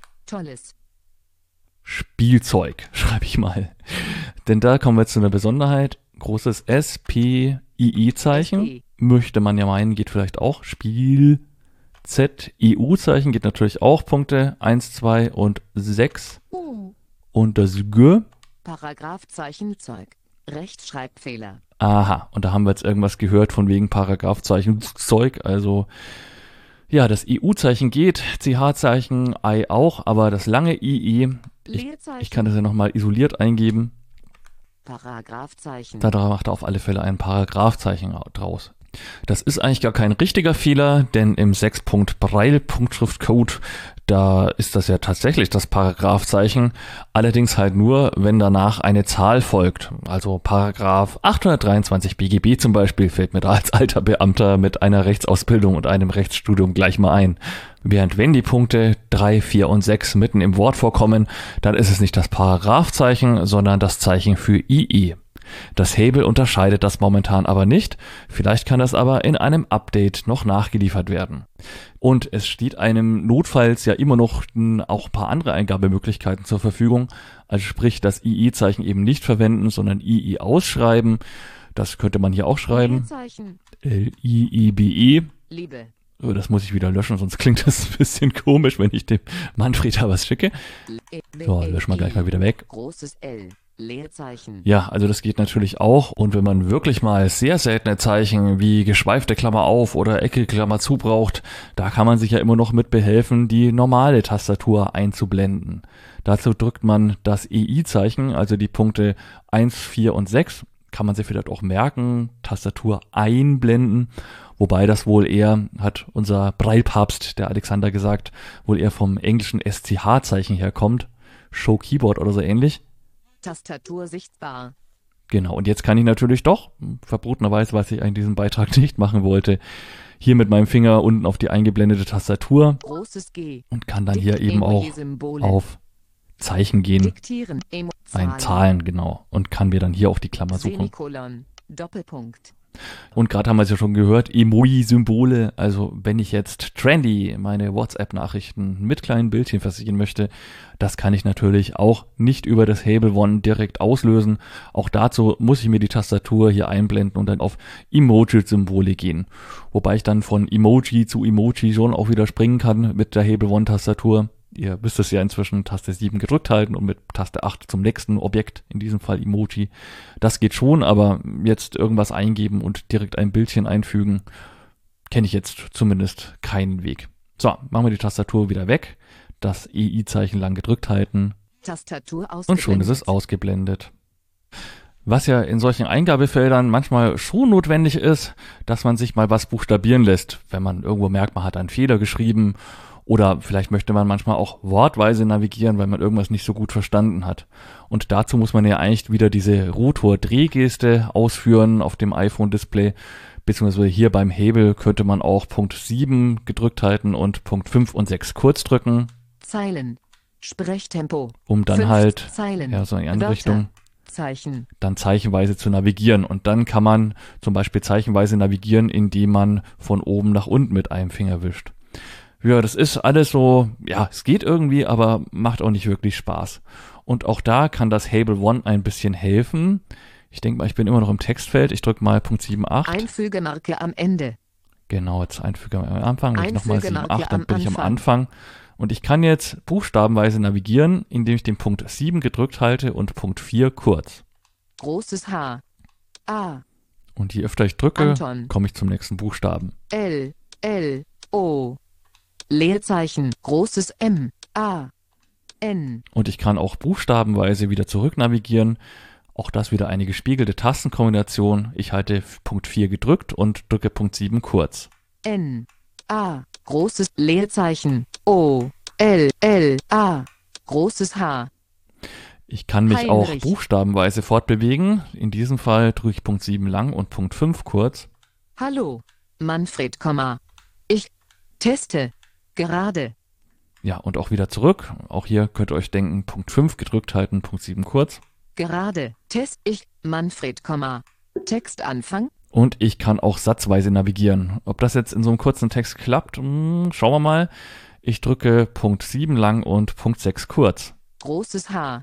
Spielzeug, schreibe ich mal. Denn da kommen wir jetzt zu einer Besonderheit. Großes S-P-I-I-Zeichen. Möchte man ja meinen, geht vielleicht auch. Spiel. Z-EU-Zeichen geht natürlich auch. Punkte 1, 2 und 6. Und das G. Paragraphzeichen Zeug. Rechtschreibfehler. Aha, und da haben wir jetzt irgendwas gehört von wegen Paragraphzeichen Zeug. Also, ja, das EU-Zeichen geht, CH-Zeichen, I auch, aber das lange II, ich kann das ja nochmal isoliert eingeben. Paragraphzeichen. Da macht er auf alle Fälle ein Paragraphzeichen draus. Das ist eigentlich gar kein richtiger Fehler, denn im 6-Punkt-Braille-Punktschriftcode, da ist das ja tatsächlich das Paragraphzeichen, allerdings halt nur, wenn danach eine Zahl folgt. Also Paragraph 823 BGB zum Beispiel fällt mir da als alter Beamter mit einer Rechtsausbildung und einem Rechtsstudium gleich mal ein. Während wenn die Punkte 3, 4 und 6 mitten im Wort vorkommen, dann ist es nicht das Paragraphzeichen, sondern das Zeichen für II. Das Hable unterscheidet das momentan aber nicht, vielleicht kann das aber in einem Update noch nachgeliefert werden. Und es steht einem notfalls ja immer noch auch ein paar andere Eingabemöglichkeiten zur Verfügung, also sprich das II-Zeichen eben nicht verwenden, sondern II ausschreiben, das könnte man hier auch schreiben. L-I-E-B-E. Liebe. Das muss ich wieder löschen, sonst klingt das ein bisschen komisch, wenn ich dem Manfred da was schicke. So, löschen wir gleich mal wieder weg. Großes L. Leerzeichen. Ja, also das geht natürlich auch. Und wenn man wirklich mal sehr seltene Zeichen wie geschweifte Klammer auf oder Ecke Klammer zu braucht, da kann man sich ja immer noch mit behelfen, die normale Tastatur einzublenden. Dazu drückt man das EI-Zeichen, also die Punkte 1, 4 und 6. Kann man sich vielleicht auch merken, Tastatur einblenden. Wobei das wohl eher, hat unser Braille-Papst, der Alexander gesagt, wohl eher vom englischen SCH-Zeichen herkommt. Show Keyboard oder so ähnlich. Tastatur sichtbar. Genau, und jetzt kann ich natürlich doch, verbotenerweise, was ich in diesem Beitrag nicht machen wollte, hier mit meinem Finger unten auf die eingeblendete Tastatur Großes G. und kann dann hier eben auch Emoji-Symbole. auf Zeichen gehen, Diktieren. Zahlen, genau, und kann mir dann hier auf die Klammer suchen. Semikolon. Doppelpunkt. Und gerade haben wir es ja schon gehört, Emoji-Symbole, also wenn ich jetzt trendy meine WhatsApp-Nachrichten mit kleinen Bildchen versehen möchte, das kann ich natürlich auch nicht über das Hable One direkt auslösen. Auch dazu muss ich mir die Tastatur hier einblenden und dann auf Emoji-Symbole gehen. Wobei ich dann von Emoji zu Emoji schon auch wieder springen kann mit der Hable One-Tastatur. Ihr wisst es ja inzwischen, Taste 7 gedrückt halten und mit Taste 8 zum nächsten Objekt, in diesem Fall Emoji. Das geht schon, aber jetzt irgendwas eingeben und direkt ein Bildchen einfügen, kenne ich jetzt zumindest keinen Weg. So, machen wir die Tastatur wieder weg, das EI-Zeichen lang gedrückt halten Tastatur ausgeblendet. und schon ist es ausgeblendet. Was ja in solchen Eingabefeldern manchmal schon notwendig ist, dass man sich mal was buchstabieren lässt, wenn man irgendwo merkt, man hat einen Fehler geschrieben. Oder vielleicht möchte man manchmal auch wortweise navigieren, weil man irgendwas nicht so gut verstanden hat. Und dazu muss man ja eigentlich wieder diese Rotor-Drehgeste ausführen auf dem iPhone-Display. Beziehungsweise hier beim Hable könnte man auch Punkt 7 gedrückt halten und Punkt 5 und 6 kurz drücken. Zeilen. Sprechtempo. Um dann 5 halt, Zeilen. ja, so in die andere Wörter. Richtung, Zeichen. dann zeichenweise zu navigieren. Und dann kann man zum Beispiel zeichenweise navigieren, indem man von oben nach unten mit einem Finger wischt. Ja, das ist alles so, ja, es geht irgendwie, aber macht auch nicht wirklich Spaß. Und auch da kann das Hable One ein bisschen helfen. Ich denke mal, ich bin immer noch im Textfeld. Ich drücke mal Punkt 7.8. Einfügemarke am Ende. Genau, jetzt Einfügemarke am Anfang. Wenn ich nochmal Einfügemarke 7.8, dann am bin ich am Anfang. Anfang. Und ich kann jetzt buchstabenweise navigieren, indem ich den Punkt 7 gedrückt halte und Punkt 4 kurz. Großes H. A. Und je öfter ich drücke, Anton. komme ich zum nächsten Buchstaben. L. L. O. Leerzeichen. Großes M. A. N. Und ich kann auch buchstabenweise wieder zurück navigieren. Auch das wieder eine gespiegelte Tastenkombination. Ich halte Punkt 4 gedrückt und drücke Punkt 7 kurz. N. A. Großes Leerzeichen. O. L. L. A. Großes H. Ich kann mich auch Heinrich. buchstabenweise fortbewegen. In diesem Fall drücke ich Punkt 7 lang und Punkt 5 kurz. Hallo. Manfred, ich teste. Gerade. Ja, und auch wieder zurück. Auch hier könnt ihr euch denken, Punkt 5 gedrückt halten, Punkt 7 kurz. Gerade. Test ich. Manfred, Textanfang. Und ich kann auch satzweise navigieren. Ob das jetzt in so einem kurzen Text klappt, schauen wir mal. Ich drücke Punkt 7 lang und Punkt 6 kurz. Großes H.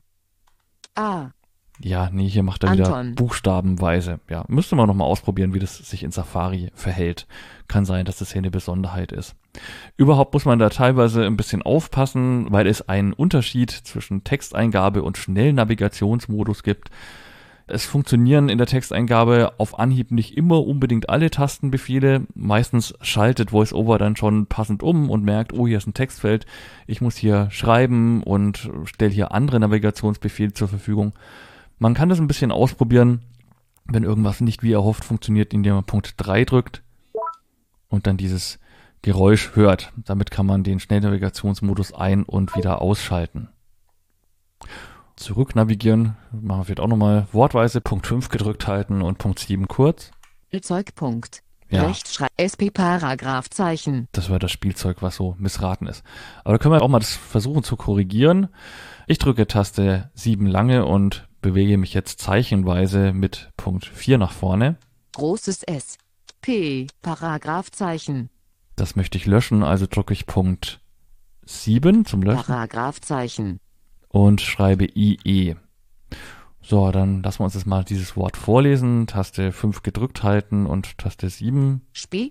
A. Ja, nee, hier macht er wieder Anton. buchstabenweise. Ja, müsste man nochmal ausprobieren, wie das sich in Safari verhält. Kann sein, dass das hier eine Besonderheit ist. Überhaupt muss man da teilweise ein bisschen aufpassen, weil es einen Unterschied zwischen Texteingabe und Schnellnavigationsmodus gibt. Es funktionieren in der Texteingabe auf Anhieb nicht immer unbedingt alle Tastenbefehle. Meistens schaltet VoiceOver dann schon passend um und merkt, oh, hier ist ein Textfeld. Ich muss hier schreiben und stelle hier andere Navigationsbefehle zur Verfügung. Man kann das ein bisschen ausprobieren, wenn irgendwas nicht wie erhofft funktioniert, indem man Punkt 3 drückt und dann dieses Geräusch hört. Damit kann man den Schnellnavigationsmodus ein- und wieder ausschalten. Zurück navigieren, machen wir vielleicht auch nochmal wortweise Punkt 5 gedrückt halten und Punkt 7 kurz. Spielzeugpunkt. Ja. Rechtschreib. SP Paragraphzeichen. Das war das Spielzeug, was so missraten ist. Aber da können wir auch mal das versuchen zu korrigieren. Ich drücke Taste 7 lange und bewege mich jetzt zeichenweise mit Punkt 4 nach vorne. Großes S. P. Paragraphzeichen. Das möchte ich löschen, also drücke ich Punkt 7 zum Löschen Paragraphzeichen. und schreibe IE. So, dann lassen wir uns jetzt mal dieses Wort vorlesen. Taste 5 gedrückt halten und Taste 7. Spiel.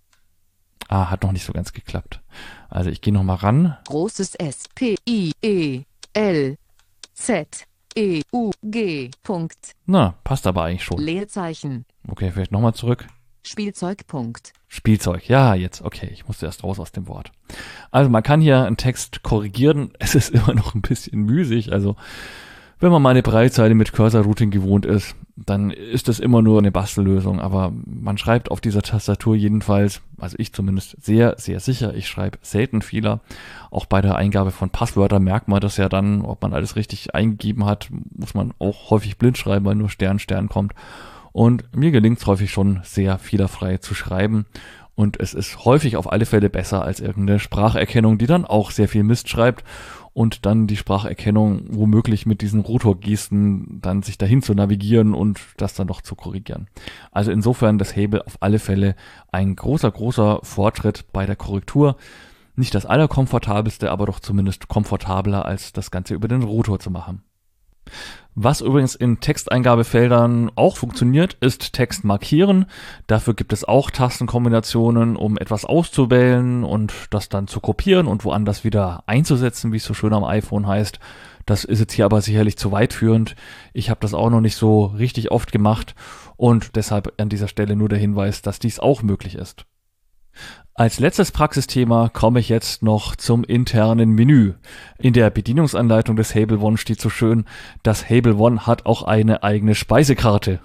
Hat noch nicht so ganz geklappt. Also ich gehe nochmal ran. Großes S. P. I. E. L. Z. E. U. G. Punkt. Na, passt aber eigentlich schon. Leerzeichen. Okay, vielleicht nochmal zurück. Spielzeugpunkt. Spielzeug, ja, jetzt, okay, ich musste erst raus aus dem Wort. Also man kann hier einen Text korrigieren, es ist immer noch ein bisschen müßig, also Wenn man mal eine Breitseite mit Cursor-Routing gewohnt ist, dann ist das immer nur eine Bastellösung, aber man schreibt auf dieser Tastatur jedenfalls, also ich zumindest, sehr, sehr sicher. Ich schreibe selten Fehler. Auch bei der Eingabe von Passwörtern merkt man das ja dann, ob man alles richtig eingegeben hat, muss man auch häufig blind schreiben, weil nur Stern kommt. Und mir gelingt es häufig schon sehr fehlerfrei zu schreiben. Und es ist häufig auf alle Fälle besser als irgendeine Spracherkennung, die dann auch sehr viel Mist schreibt und dann die Spracherkennung womöglich mit diesen Rotorgesten dann sich dahin zu navigieren und das dann doch zu korrigieren. Also insofern das Hable auf alle Fälle ein großer Fortschritt bei der Korrektur. Nicht das allerkomfortabelste, aber doch zumindest komfortabler als das Ganze über den Rotor zu machen. Was übrigens in Texteingabefeldern auch funktioniert, ist Text markieren. Dafür gibt es auch Tastenkombinationen, um etwas auszuwählen und das dann zu kopieren und woanders wieder einzusetzen, wie es so schön am iPhone heißt. Das ist jetzt hier aber sicherlich zu weitführend. Ich habe das auch noch nicht so richtig oft gemacht und deshalb an dieser Stelle nur der Hinweis, dass dies auch möglich ist. Als letztes Praxisthema komme ich jetzt noch zum internen Menü. In der Bedienungsanleitung des Hable One steht so schön, das Hable One hat auch eine eigene Speisekarte.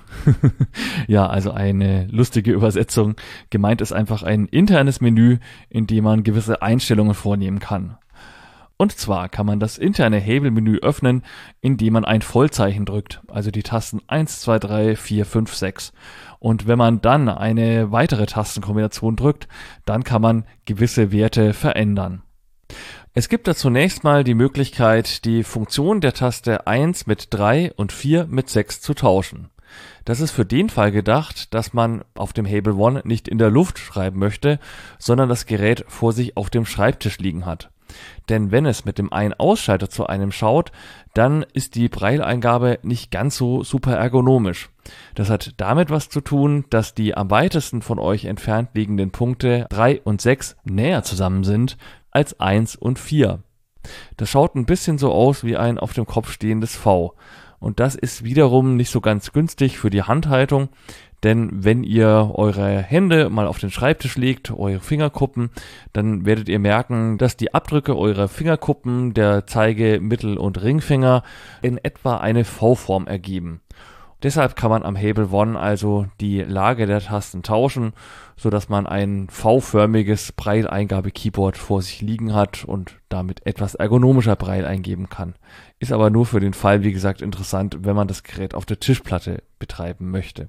Ja, also eine lustige Übersetzung. Gemeint ist einfach ein internes Menü, in dem man gewisse Einstellungen vornehmen kann. Und zwar kann man das interne Hable-Menü öffnen, indem man ein Vollzeichen drückt, also die Tasten 1, 2, 3, 4, 5, 6. Und wenn man dann eine weitere Tastenkombination drückt, dann kann man gewisse Werte verändern. Es gibt da zunächst mal die Möglichkeit, die Funktion der Taste 1 mit 3 und 4 mit 6 zu tauschen. Das ist für den Fall gedacht, dass man auf dem Hable One nicht in der Luft schreiben möchte, sondern das Gerät vor sich auf dem Schreibtisch liegen hat. Denn wenn es mit dem Ein-Ausschalter zu einem schaut, dann ist die Braille-Eingabe nicht ganz so super ergonomisch. Das hat damit was zu tun, dass die am weitesten von euch entfernt liegenden Punkte 3 und 6 näher zusammen sind als 1 und 4. Das schaut ein bisschen so aus wie ein auf dem Kopf stehendes V. Und das ist wiederum nicht so ganz günstig für die Handhaltung, denn wenn ihr eure Hände mal auf den Schreibtisch legt, eure Fingerkuppen, dann werdet ihr merken, dass die Abdrücke eurer Fingerkuppen, der Zeige-, Mittel- und Ringfinger in etwa eine V-Form ergeben. Deshalb kann man am Hable One also die Lage der Tasten tauschen, sodass man ein V-förmiges Braille-Eingabe-Keyboard vor sich liegen hat und damit etwas ergonomischer Braille eingeben kann. Ist aber nur für den Fall, wie gesagt, interessant, wenn man das Gerät auf der Tischplatte betreiben möchte.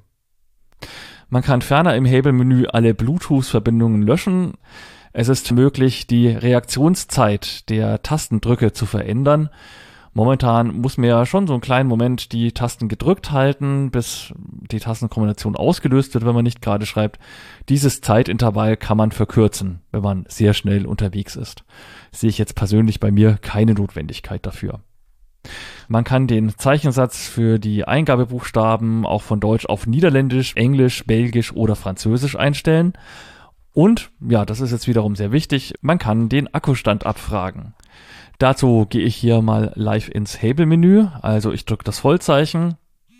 Man kann ferner im Hable-Menü alle Bluetooth-Verbindungen löschen. Es ist möglich, die Reaktionszeit der Tastendrücke zu verändern. Momentan muss man ja schon so einen kleinen Moment die Tasten gedrückt halten, bis die Tastenkombination ausgelöst wird, wenn man nicht gerade schreibt. Dieses Zeitintervall kann man verkürzen, wenn man sehr schnell unterwegs ist. Sehe ich jetzt persönlich bei mir keine Notwendigkeit dafür. Man kann den Zeichensatz für die Eingabebuchstaben auch von Deutsch auf Niederländisch, Englisch, Belgisch oder Französisch einstellen. Und, ja, das ist jetzt wiederum sehr wichtig, man kann den Akkustand abfragen. Dazu gehe ich hier mal live ins Hable-Menü, also ich drücke das Vollzeichen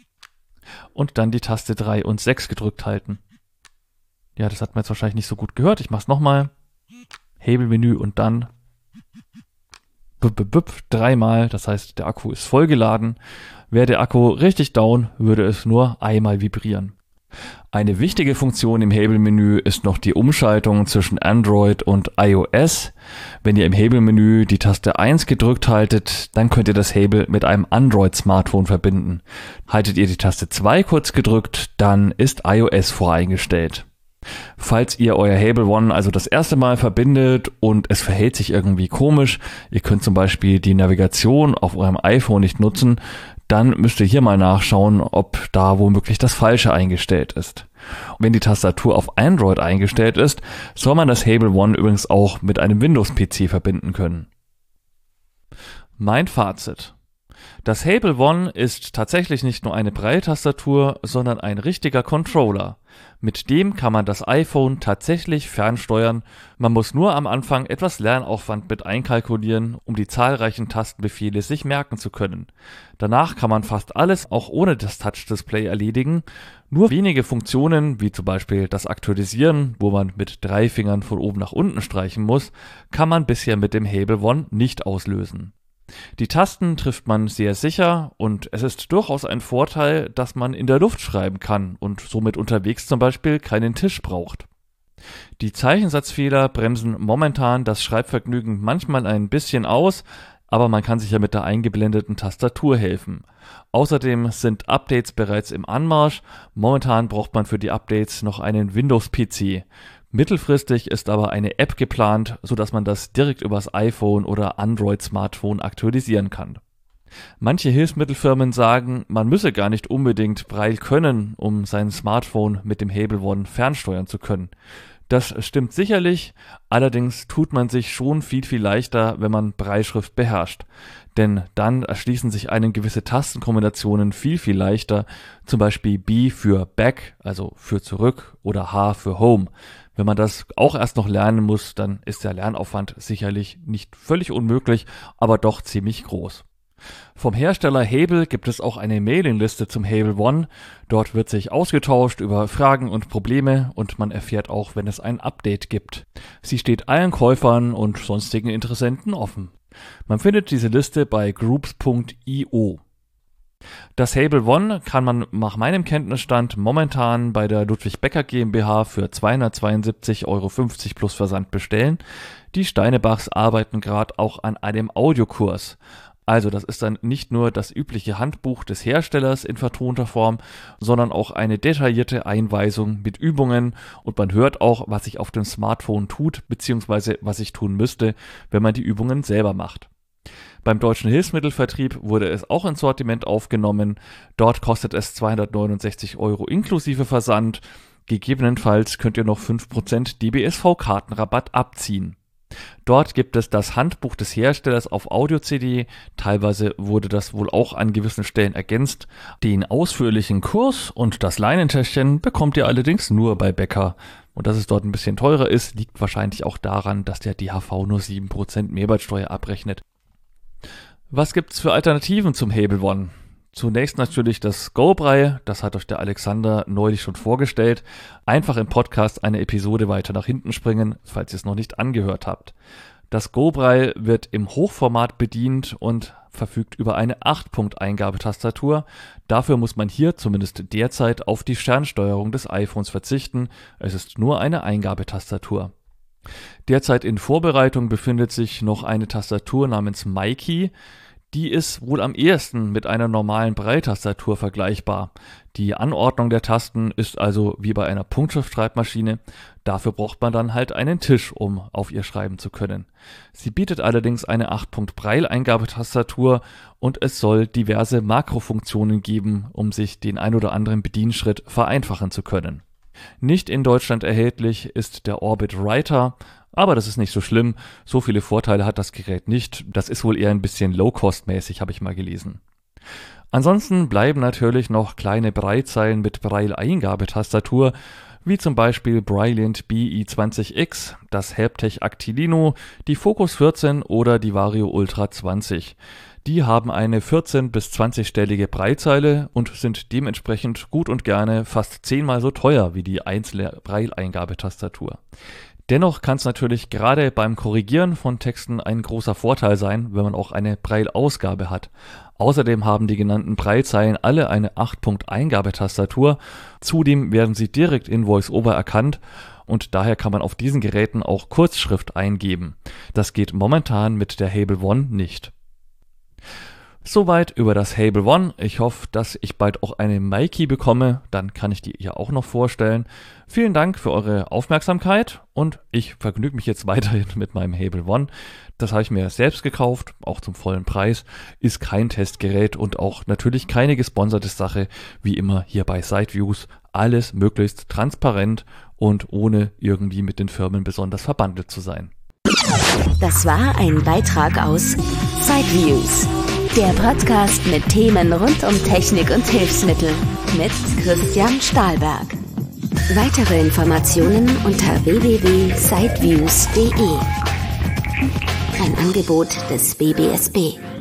und dann die Taste 3 und 6 gedrückt halten. Ja, das hat man jetzt wahrscheinlich nicht so gut gehört, ich mache es nochmal. Hable-Menü und dann dreimal, das heißt der Akku ist vollgeladen. Wäre der Akku richtig down, würde es nur einmal vibrieren. Eine wichtige Funktion im Hable-Menü ist noch die Umschaltung zwischen Android und iOS. Wenn ihr im Hable-Menü die Taste 1 gedrückt haltet, dann könnt ihr das Hable mit einem Android-Smartphone verbinden. Haltet ihr die Taste 2 kurz gedrückt, dann ist iOS voreingestellt. Falls ihr euer Hable One also das erste Mal verbindet und es verhält sich irgendwie komisch, ihr könnt zum Beispiel die Navigation auf eurem iPhone nicht nutzen, dann müsst ihr hier mal nachschauen, ob da womöglich das Falsche eingestellt ist. Wenn die Tastatur auf Android eingestellt ist, soll man das Hable One übrigens auch mit einem Windows-PC verbinden können. Mein Fazit. Das Hable One ist tatsächlich nicht nur eine Braille-Tastatur, sondern ein richtiger Controller. Mit dem kann man das iPhone tatsächlich fernsteuern. Man muss nur am Anfang etwas Lernaufwand mit einkalkulieren, um die zahlreichen Tastenbefehle sich merken zu können. Danach kann man fast alles auch ohne das Touch-Display erledigen. Nur wenige Funktionen, wie zum Beispiel das Aktualisieren, wo man mit 3 Fingern von oben nach unten streichen muss, kann man bisher mit dem Hable One nicht auslösen. Die Tasten trifft man sehr sicher und es ist durchaus ein Vorteil, dass man in der Luft schreiben kann und somit unterwegs zum Beispiel keinen Tisch braucht. Die Zeichensatzfehler bremsen momentan das Schreibvergnügen manchmal ein bisschen aus, aber man kann sich ja mit der eingeblendeten Tastatur helfen. Außerdem sind Updates bereits im Anmarsch. Momentan braucht man für die Updates noch einen Windows-PC. Mittelfristig ist aber eine App geplant, sodass man das direkt übers iPhone oder Android-Smartphone aktualisieren kann. Manche Hilfsmittelfirmen sagen, man müsse gar nicht unbedingt Braille können, um sein Smartphone mit dem Hable One fernsteuern zu können. Das stimmt sicherlich, allerdings tut man sich schon viel leichter, wenn man Brailleschrift beherrscht. Denn dann erschließen sich einem gewisse Tastenkombinationen viel leichter, zum Beispiel B für Back, also für zurück, oder H für Home. Wenn man das auch erst noch lernen muss, dann ist der Lernaufwand sicherlich nicht völlig unmöglich, aber doch ziemlich groß. Vom Hersteller Hable gibt es auch eine Mailingliste zum Hable One. Dort wird sich ausgetauscht über Fragen und Probleme und man erfährt auch, wenn es ein Update gibt. Sie steht allen Käufern und sonstigen Interessenten offen. Man findet diese Liste bei groups.io. Das Hable One kann man nach meinem Kenntnisstand momentan bei der Ludwig Becker GmbH für 272,50 € plus Versand bestellen. Die Steinebachs arbeiten gerade auch an einem Audiokurs. Also das ist dann nicht nur das übliche Handbuch des Herstellers in vertonter Form, sondern auch eine detaillierte Einweisung mit Übungen und man hört auch, was sich auf dem Smartphone tut, beziehungsweise was ich tun müsste, wenn man die Übungen selber macht. Beim Deutschen Hilfsmittelvertrieb wurde es auch ins Sortiment aufgenommen. Dort kostet es 269 € inklusive Versand. Gegebenenfalls könnt ihr noch 5% DBSV-Kartenrabatt abziehen. Dort gibt es das Handbuch des Herstellers auf Audio-CD, teilweise wurde das wohl auch an gewissen Stellen ergänzt. Den ausführlichen Kurs und das Leinentäschchen bekommt ihr allerdings nur bei Becker. Und dass es dort ein bisschen teurer ist, liegt wahrscheinlich auch daran, dass der DHV nur 7% Mehrwertsteuer abrechnet. Was gibt's für Alternativen zum Hable One? Zunächst natürlich das Go-Braille, das hat euch der Alexander neulich schon vorgestellt. Einfach im Podcast eine Episode weiter nach hinten springen, falls ihr es noch nicht angehört habt. Das Go-Braille wird im Hochformat bedient und verfügt über eine 8-Punkt-Eingabetastatur. Dafür muss man hier zumindest derzeit auf die Fernsteuerung des iPhones verzichten. Es ist nur eine Eingabetastatur. Derzeit in Vorbereitung befindet sich noch eine Tastatur namens Mikey. Die ist wohl am ehesten mit einer normalen Braille-Tastatur vergleichbar. Die Anordnung der Tasten ist also wie bei einer Punktschriftschreibmaschine. Dafür braucht man dann halt einen Tisch, um auf ihr schreiben zu können. Sie bietet allerdings eine 8-Punkt-Braille-Eingabetastatur und es soll diverse Makrofunktionen geben, um sich den ein oder anderen Bedienschritt vereinfachen zu können. Nicht in Deutschland erhältlich ist der Orbit Writer, aber das ist nicht so schlimm. So viele Vorteile hat das Gerät nicht. Das ist wohl eher ein bisschen Low-Cost-mäßig, habe ich mal gelesen. Ansonsten bleiben natürlich noch kleine Braillezeilen mit Braille-Eingabetastatur, wie zum Beispiel Brailliant BI20X, das Helptech Actilino, die Focus 14 oder die Vario Ultra 20. Die haben eine 14- bis 20-stellige Braillezeile und sind dementsprechend gut und gerne fast 10-mal so teuer wie die einzelne Braille-Eingabetastatur. Dennoch kann es natürlich gerade beim Korrigieren von Texten ein großer Vorteil sein, wenn man auch eine Braille-Ausgabe hat. Außerdem haben die genannten Braillezeilen alle eine 8-Punkt-Eingabetastatur. Zudem werden sie direkt in VoiceOver erkannt und daher kann man auf diesen Geräten auch Kurzschrift eingeben. Das geht momentan mit der Hable One nicht. Soweit über das Hable One. Ich hoffe, dass ich bald auch eine Mikey bekomme. Dann kann ich die hier auch noch vorstellen. Vielen Dank für eure Aufmerksamkeit und ich vergnüge mich jetzt weiterhin mit meinem Hable One. Das habe ich mir selbst gekauft, auch zum vollen Preis. Ist kein Testgerät und auch natürlich keine gesponserte Sache, wie immer hier bei Sideviews. Alles möglichst transparent und ohne irgendwie mit den Firmen besonders verbandelt zu sein. Das war ein Beitrag aus Sideviews, der Podcast mit Themen rund um Technik und Hilfsmittel mit Christian Stahlberg. Weitere Informationen unter www.sideviews.de. Ein Angebot des BBSB.